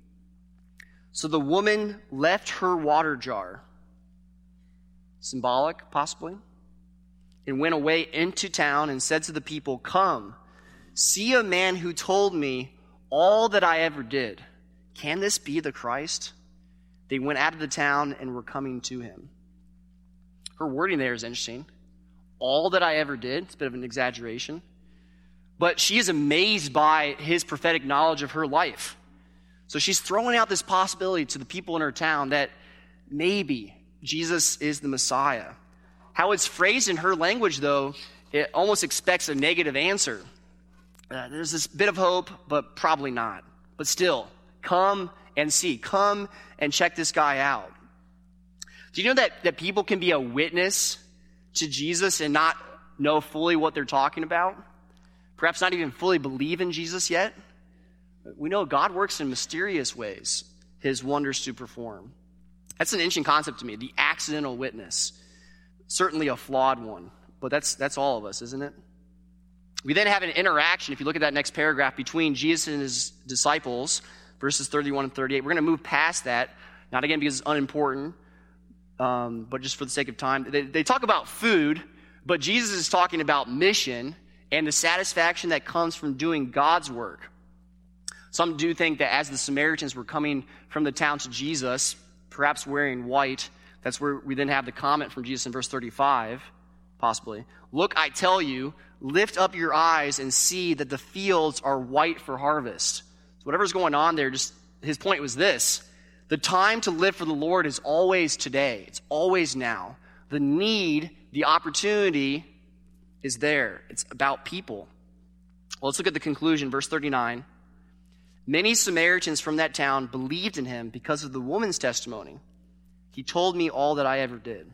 So the woman left her water jar, symbolic possibly, and went away into town and said to the people, come, see a man who told me all that I ever did. Can this be the Christ? They went out of the town and were coming to him. Her wording there is interesting. All that I ever did. It's a bit of an exaggeration. But she is amazed by his prophetic knowledge of her life. So she's throwing out this possibility to the people in her town that maybe Jesus is the Messiah. How it's phrased in her language, though, it almost expects a negative answer. Uh, there's this bit of hope, but probably not. But still, come and see. Come and check this guy out. Do you know that, that people can be a witness to Jesus and not know fully what they're talking about? Perhaps not even fully believe in Jesus yet? We know God works in mysterious ways, his wonders to perform. That's an interesting concept to me, the accidental witness. Certainly a flawed one, but that's that's all of us, isn't it? We then have an interaction, if you look at that next paragraph, between Jesus and his disciples, verses thirty-one and thirty-eight. We're going to move past that, not again because it's unimportant, um, but just for the sake of time. They, they talk about food, but Jesus is talking about mission and the satisfaction that comes from doing God's work. Some do think that as the Samaritans were coming from the town to Jesus, perhaps wearing white, that's where we then have the comment from Jesus in verse thirty-five, possibly. Look, I tell you, lift up your eyes and see that the fields are white for harvest. So whatever's going on there, just his point was this. The time to live for the Lord is always today. It's always now. The need, the opportunity is there. It's about people. Well, let's look at the conclusion, verse thirty-nine. Many Samaritans from that town believed in him because of the woman's testimony. He told me all that I ever did.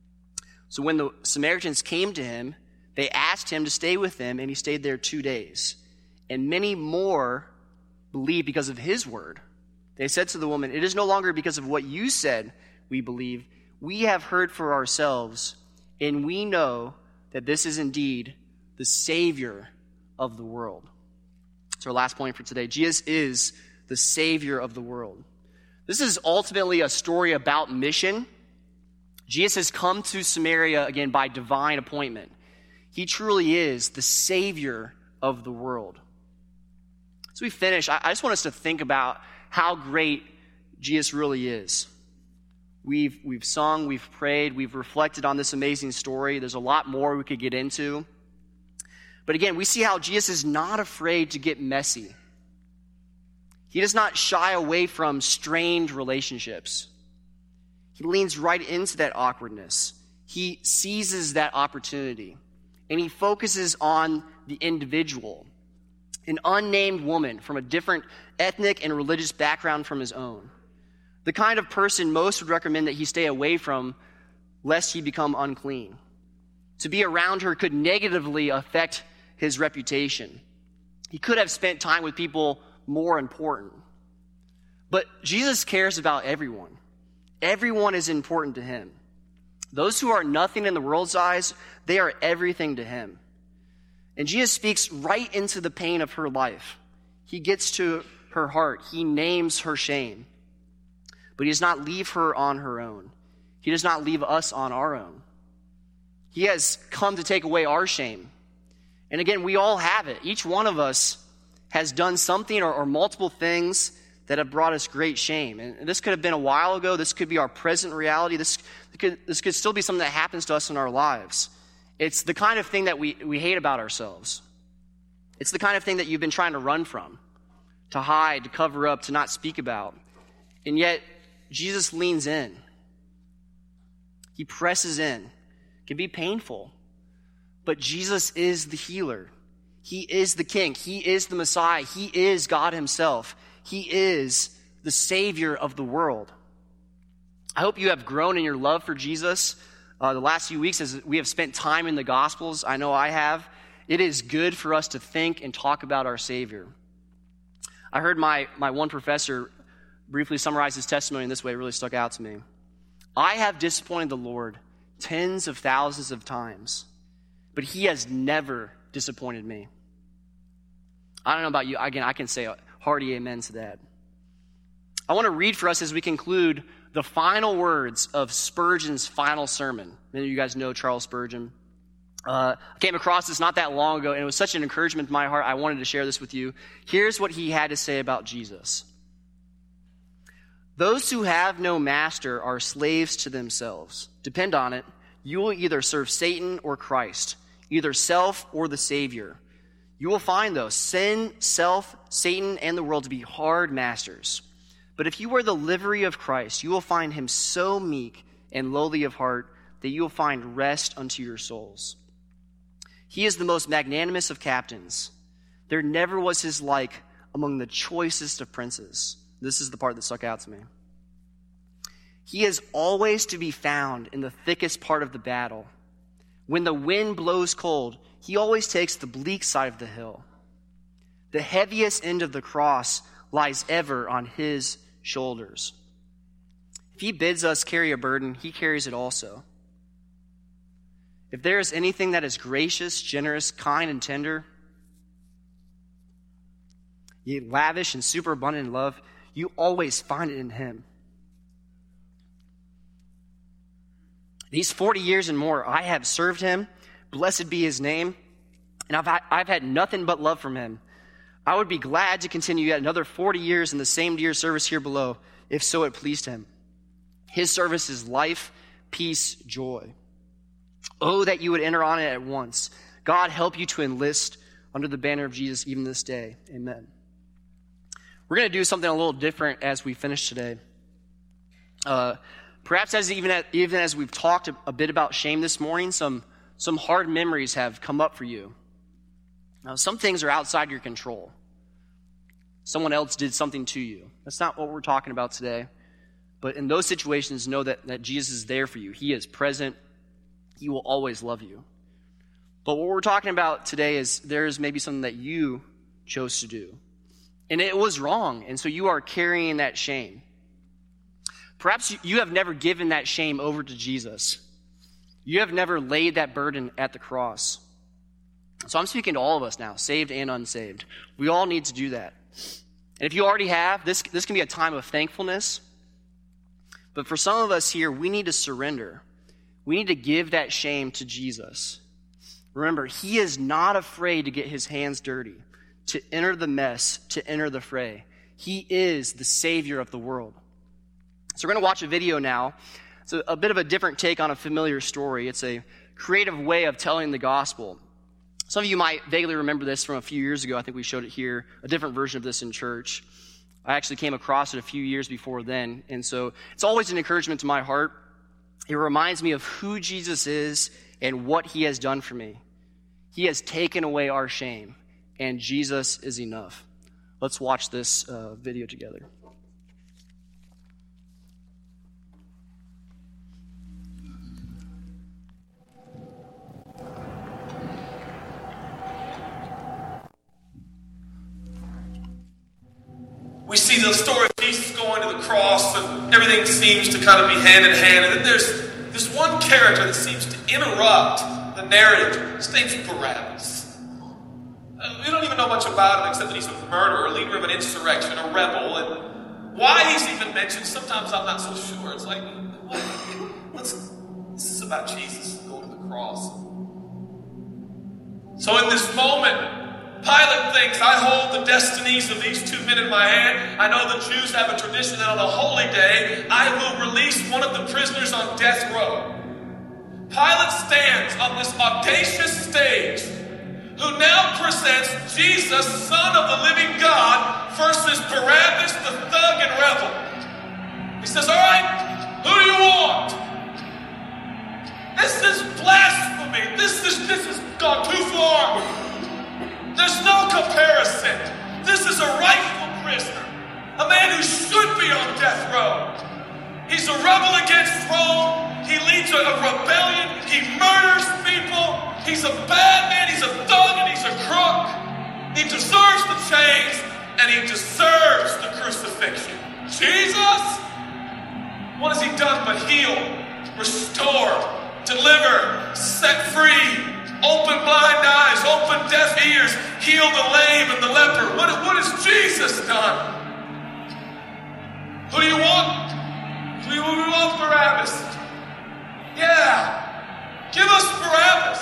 So when the Samaritans came to him, they asked him to stay with them, and he stayed there two days. And many more believed because of his word. They said to the woman, it is no longer because of what you said we believe. We have heard for ourselves, and we know that this is indeed the Savior of the world. That's our last point for today. Jesus is the Savior of the world. This is ultimately a story about mission. Jesus has come to Samaria, again, by divine appointment. He truly is the Savior of the world. As we finish, I just want us to think about how great Jesus really is. We've, we've sung, we've prayed, we've reflected on this amazing story. There's a lot more we could get into. But again, we see how Jesus is not afraid to get messy. He does not shy away from strained relationships. He leans right into that awkwardness. He seizes that opportunity, and he focuses on the individual, an unnamed woman from a different ethnic and religious background from his own, the kind of person most would recommend that he stay away from lest he become unclean. To be around her could negatively affect his reputation. He could have spent time with people more important. But Jesus cares about everyone. Everyone is important to him. Those who are nothing in the world's eyes, they are everything to him. And Jesus speaks right into the pain of her life. He gets to her heart. He names her shame. But he does not leave her on her own. He does not leave us on our own. He has come to take away our shame. And again, we all have it. Each one of us has done something or, or multiple things that have brought us great shame. And this could have been a while ago. This could be our present reality. This could, this could still be something that happens to us in our lives. It's the kind of thing that we, we hate about ourselves. It's the kind of thing that you've been trying to run from, to hide, to cover up, to not speak about. And yet, Jesus leans in. He presses in. It can be painful. But Jesus is the healer. He is the King. He is the Messiah. He is God himself. He is the Savior of the world. I hope you have grown in your love for Jesus uh, the last few weeks as we have spent time in the Gospels. I know I have. It is good for us to think and talk about our Savior. I heard my, my one professor briefly summarize his testimony in this way. It really stuck out to me. I have disappointed the Lord tens of thousands of times, but he has never disappointed me. I don't know about you. Again, I can say a hearty amen to that. I want to read for us as we conclude the final words of Spurgeon's final sermon. Many of you guys know Charles Spurgeon. Uh, I came across this not that long ago, and it was such an encouragement to my heart. I wanted to share this with you. Here's what he had to say about Jesus. Those who have no master are slaves to themselves. Depend on it, you will either serve Satan or Christ, either self or the Savior. You will find, though, sin, self, Satan, and the world to be hard masters. But if you wear the livery of Christ, you will find him so meek and lowly of heart that you will find rest unto your souls. He is the most magnanimous of captains. There never was his like among the choicest of princes. This is the part that stuck out to me. He is always to be found in the thickest part of the battle. When the wind blows cold, he always takes the bleak side of the hill. The heaviest end of the cross lies ever on his shoulders. If he bids us carry a burden, he carries it also. If there is anything that is gracious, generous, kind, and tender, yet lavish and superabundant in love, you always find it in him. These forty years and more, I have served him. Blessed be his name. And I've had, I've had nothing but love from him. I would be glad to continue yet another forty years in the same dear service here below, if so it pleased him. His service is life, peace, joy. Oh, that you would enter on it at once. God help you to enlist under the banner of Jesus even this day. Amen. We're going to do something a little different as we finish today. Uh, perhaps as even, as, even as we've talked a, a bit about shame this morning, some, some hard memories have come up for you. Now, some things are outside your control. Someone else did something to you. That's not what we're talking about today. But in those situations, know that, that Jesus is there for you. He is present. He will always love you. But what we're talking about today is there's maybe something that you chose to do. And it was wrong. And so you are carrying that shame. Perhaps you have never given that shame over to Jesus. You have never laid that burden at the cross. So I'm speaking to all of us now, saved and unsaved. We all need to do that. And if you already have, this, this can be a time of thankfulness. But for some of us here, we need to surrender. We need to give that shame to Jesus. Remember, he is not afraid to get his hands dirty, to enter the mess, to enter the fray. He is the Savior of the world. So we're going to watch a video now. It's a, a bit of a different take on a familiar story. It's a creative way of telling the gospel. Some of you might vaguely remember this from a few years ago. I think we showed it here, a different version of this in church. I actually came across it a few years before then. And so it's always an encouragement to my heart. It reminds me of who Jesus is and what he has done for me. He has taken away our shame, and Jesus is enough. Let's watch this uh, video together. We see the story of Jesus going to the cross, and everything seems to kind of be hand in hand. And then there's this one character that seems to interrupt the narrative. His name's Barabbas. Uh, we don't even know much about him except that he's a murderer, a leader of an insurrection, a rebel. And why he's even mentioned, sometimes I'm not so sure. It's like, what? Let's, this is about Jesus going to the cross. So in this moment, Pilate thinks, I hold the destinies of these two men in my hand. I know the Jews have a tradition that on a holy day, I will release one of the prisoners on death row. Pilate stands on this audacious stage, who now presents Jesus, Son of the living God, versus Barabbas, the thug and rebel. He says, all right, who do you want? This is blasphemy. This is, this has gone too far. There's no comparison. This is a rightful prisoner, a man who should be on death row. He's a rebel against Rome. He leads a, a rebellion. He murders people. He's a bad man. He's a thug and he's a crook. He deserves the chains and he deserves the crucifixion. Jesus? What has he done but heal, restore, deliver, set free, open blind eyes, open deaf ears, heal the lame and the leper? What, what has Jesus done? Who do you want? Do you, do you want Barabbas? Yeah. Give us Barabbas.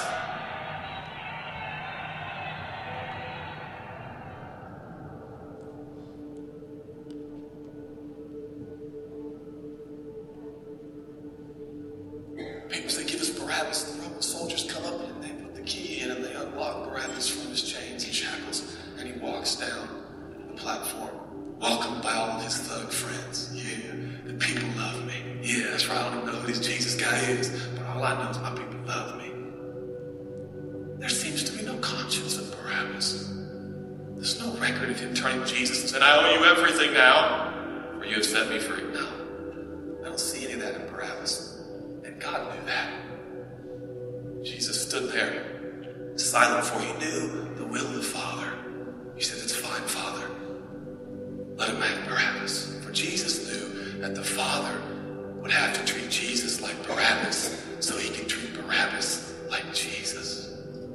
People say, give us Barabbas. The Roman soldiers come up and they put the key in and they unlock Barabbas from his chains and shackles. And he walks down the platform, welcomed by all of his thug friends. Yeah, the people love me. Yeah, that's right. I don't know who this Jesus guy is, but all I know is my people love me. There seems to be no conscience of Barabbas. There's no record of him turning to Jesus and saying, I owe you everything now, for you have set me free. No, I don't see any of that in Barabbas. God knew that. Jesus stood there, silent, for he knew the will of the Father. He said, it's fine, Father. Let him have Barabbas. For Jesus knew that the Father would have to treat Jesus like Barabbas, so he could treat Barabbas like Jesus.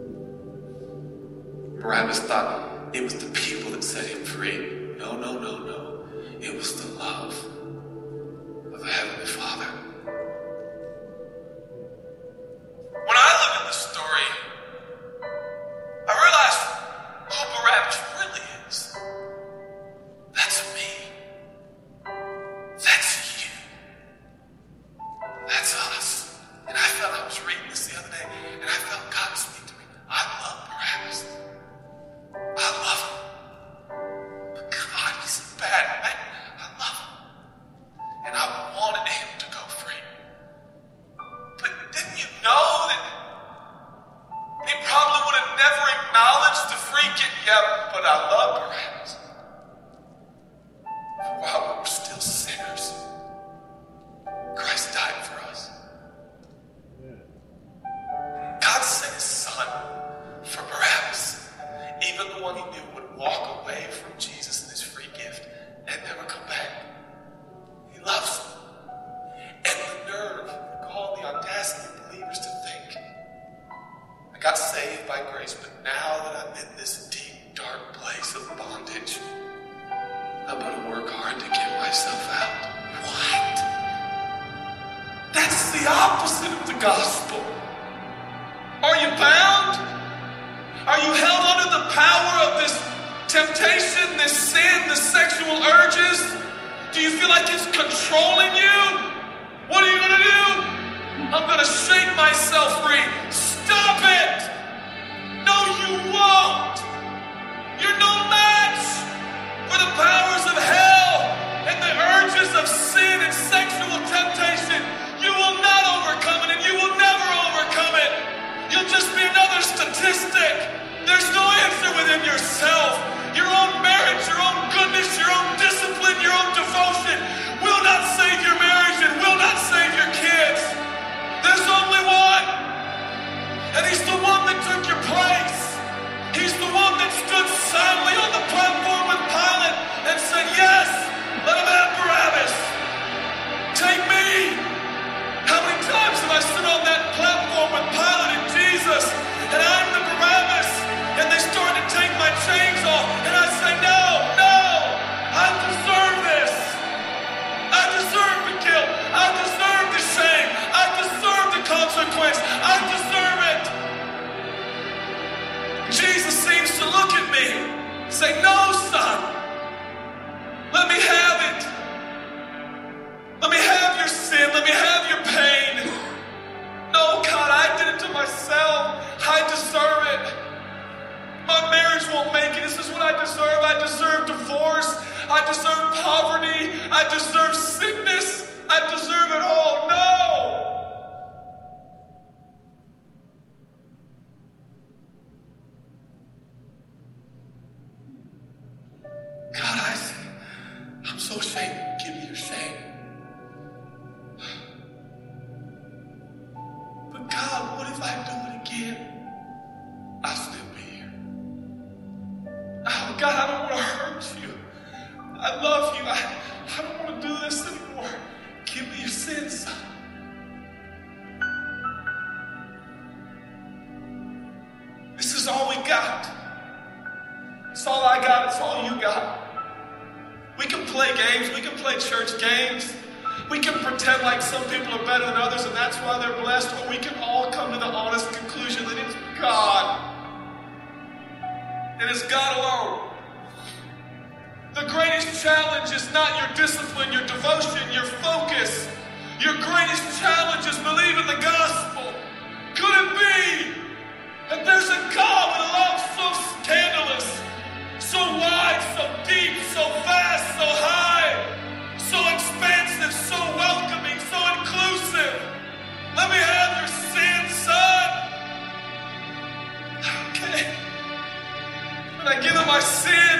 Barabbas thought it was the people that set him free. No, no, no, no. It was the love of a heavenly Father. When I look at the story, I realize who Barabbas really is. That's me. That's you. That's us. And I felt, I was reading this the other day, and I felt God speak to me. I love Barabbas. I love him. But God, he's a bad man. I love him. And I wanted him to go free. But didn't you know that he probably would have never acknowledged the free gift? Yeah, but I love Barabbas. While we were still sinners, Christ died for us. God sent his son for Barabbas, even the one he knew would walk away from Jesus and his free gift and never come back. He loves him. And the nerve, recall the audacity of believers to think, I got saved by grace, but now that I'm in this deep, dark place of bondage, I'm going to work hard to get myself out. What? That's the opposite of the gospel. Are you bound? Are you held under the power of this temptation, this sin, the sexual urges? Do you feel like it's controlling you? What are you going to do? I'm going to shake myself free. Stop it! No, you won't! You're no match for the powers of hell! yourself, your own marriage, your own goodness, your own discipline, your own devotion will not save your marriage and will not save your kids. There's only one. And he's the one that took your place. He's the one that stood silently on the platform with Pilate and said, yes, let him have Barabbas. Take me. How many times have I stood on that platform with Pilate and Jesus, and I'm the Barabbas, and they start to take my chains off, and I say, no, no, I deserve this. I deserve the guilt. I deserve the shame. I deserve the consequence. I deserve it. Jesus seems to look at me and say, no, son, let me have it. Let me have your sin. Let me have your pain. No, God, I did it to myself. I deserve it. My marriage won't make it. This is what I deserve. I deserve divorce. I deserve poverty. I deserve sickness. I deserve it all. No. God, I say, I'm so ashamed. Give me your shame. But God, what if I do it again? I'll still be here. Oh, God, I don't want to hurt you. I love you. I, I don't want to do this anymore. Give me your sins, son. This is all we got. It's all I got. It's all you got. We can play games. We can play church games. We can pretend like some people are better than others and that's why they're blessed, or we can all come to the honest conclusion that it's God. And it's God alone. The greatest challenge is not your discipline, your devotion, your focus. Your greatest challenge is believing the gospel. Could it be that there's a God with a love so scandalous, so wide, so deep, so vast, so high, so expansive, so welcoming, so inclusive? Let me have your sin, son. Okay. When I give him my sin,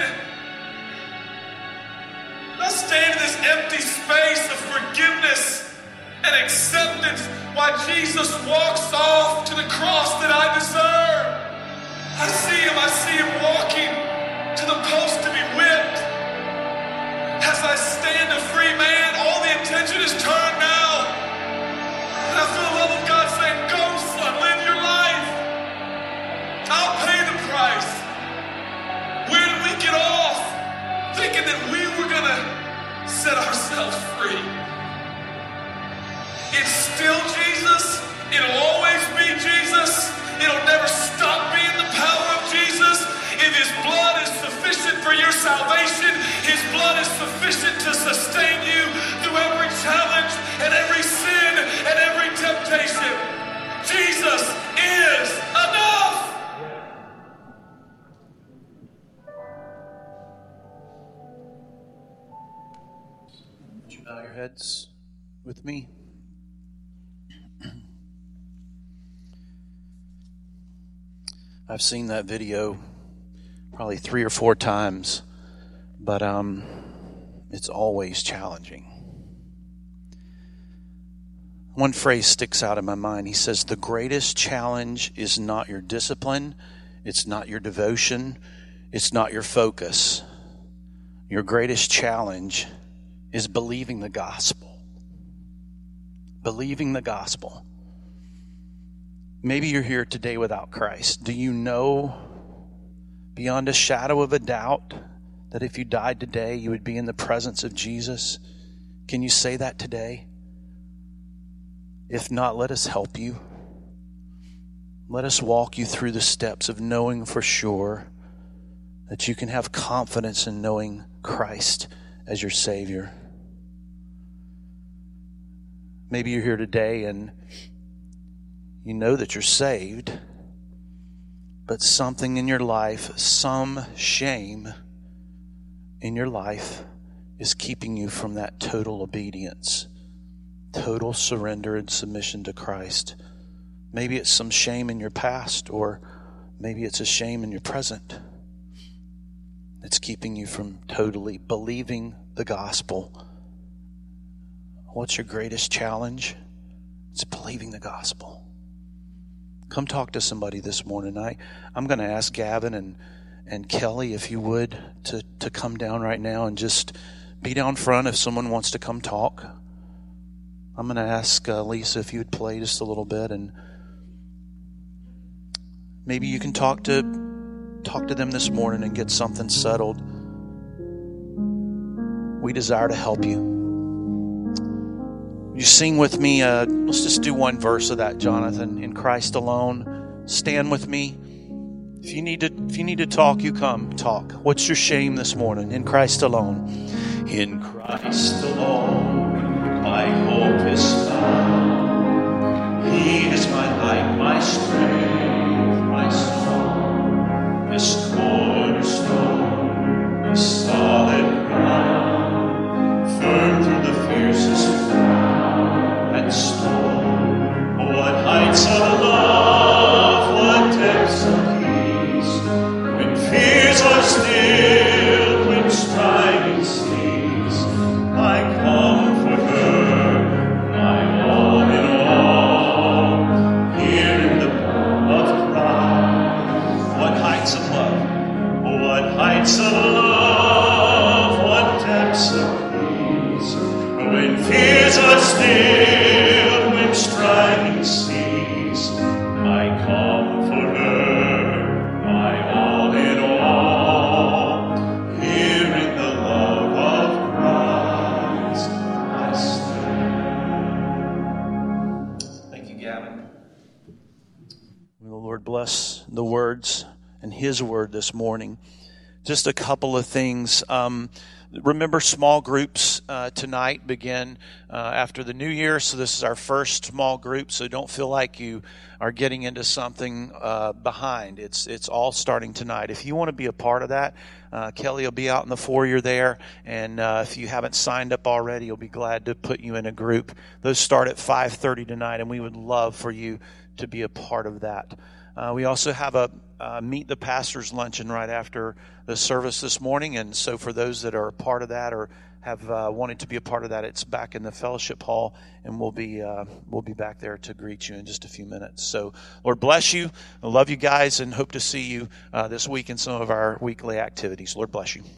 I stand in this empty space of forgiveness and acceptance while Jesus walks off to the cross that I deserve. I see him, I see him walking to the post to be whipped. As I stand a free man, all the attention is turned now. And I feel the love of God saying, go son, live your life. I'll pay the price. Where did we get off? Thinking that we were going to set ourselves free. It's still Jesus. It'll always be Jesus. It'll never stop being the power of Jesus. If his blood is sufficient for your salvation, his blood is sufficient to sustain you through every challenge and every sin and every temptation. Jesus is enough. Would you bow your heads with me? I've seen that video probably three or four times, but um, it's always challenging. One phrase sticks out in my mind. He says, the greatest challenge is not your discipline, it's not your devotion, it's not your focus. Your greatest challenge is believing the gospel. Believing the gospel. Maybe you're here today without Christ. Do you know beyond a shadow of a doubt that if you died today, you would be in the presence of Jesus? Can you say that today? If not, let us help you. Let us walk you through the steps of knowing for sure that you can have confidence in knowing Christ as your Savior. Maybe you're here today and you know that you're saved, but something in your life, some shame in your life is keeping you from that total obedience, total surrender and submission to Christ. Maybe it's some shame in your past, or maybe it's a shame in your present. that's keeping you from totally believing the gospel? What's your greatest challenge? It's believing the gospel. Come talk to somebody this morning. I, I'm going to ask Gavin and, and Kelly, if you would, to, to come down right now and just be down front if someone wants to come talk. I'm going to ask uh, Lisa if you would play just a little bit, and maybe you can talk to talk to them this morning and get something settled. We desire to help you. You sing with me. Uh, let's just do one verse of that, Jonathan. In Christ alone, stand with me. If you need to, if you need to talk, you come talk. What's your shame this morning? In Christ alone. In Christ alone, my hope is found. He is my light, my strength, my song. This cornerstone, this solid ground, firm through the fiercest cloud and storm. Oh, what heights of love, what depths of peace, when fears are stilled, when striving cease, my comforter, my all in all, here in the palm of Christ. What heights of love, oh, what heights of love, what depths of peace, when fears are stilled, when striving cease, my comforter, my all in all, here in the love of Christ I stand. Thank you, Gavin. May the Lord bless the words and His word this morning. Just a couple of things. Um, Remember, small groups uh, tonight begin uh, after the new year, so this is our first small group, so don't feel like you are getting into something uh, behind. It's it's all starting tonight. If you want to be a part of that, uh, Kelly will be out in the foyer there, and uh, if you haven't signed up already, he'll be glad to put you in a group. Those start at five thirty tonight, and we would love for you to be a part of that. Uh, we also have a uh, Meet the Pastors luncheon right after the service this morning, and so for those that are a part of that or have uh, wanted to be a part of that, it's back in the fellowship hall, and we'll be uh, we'll be back there to greet you in just a few minutes. So, Lord bless you. I love you guys, and hope to see you uh, this week in some of our weekly activities. Lord bless you.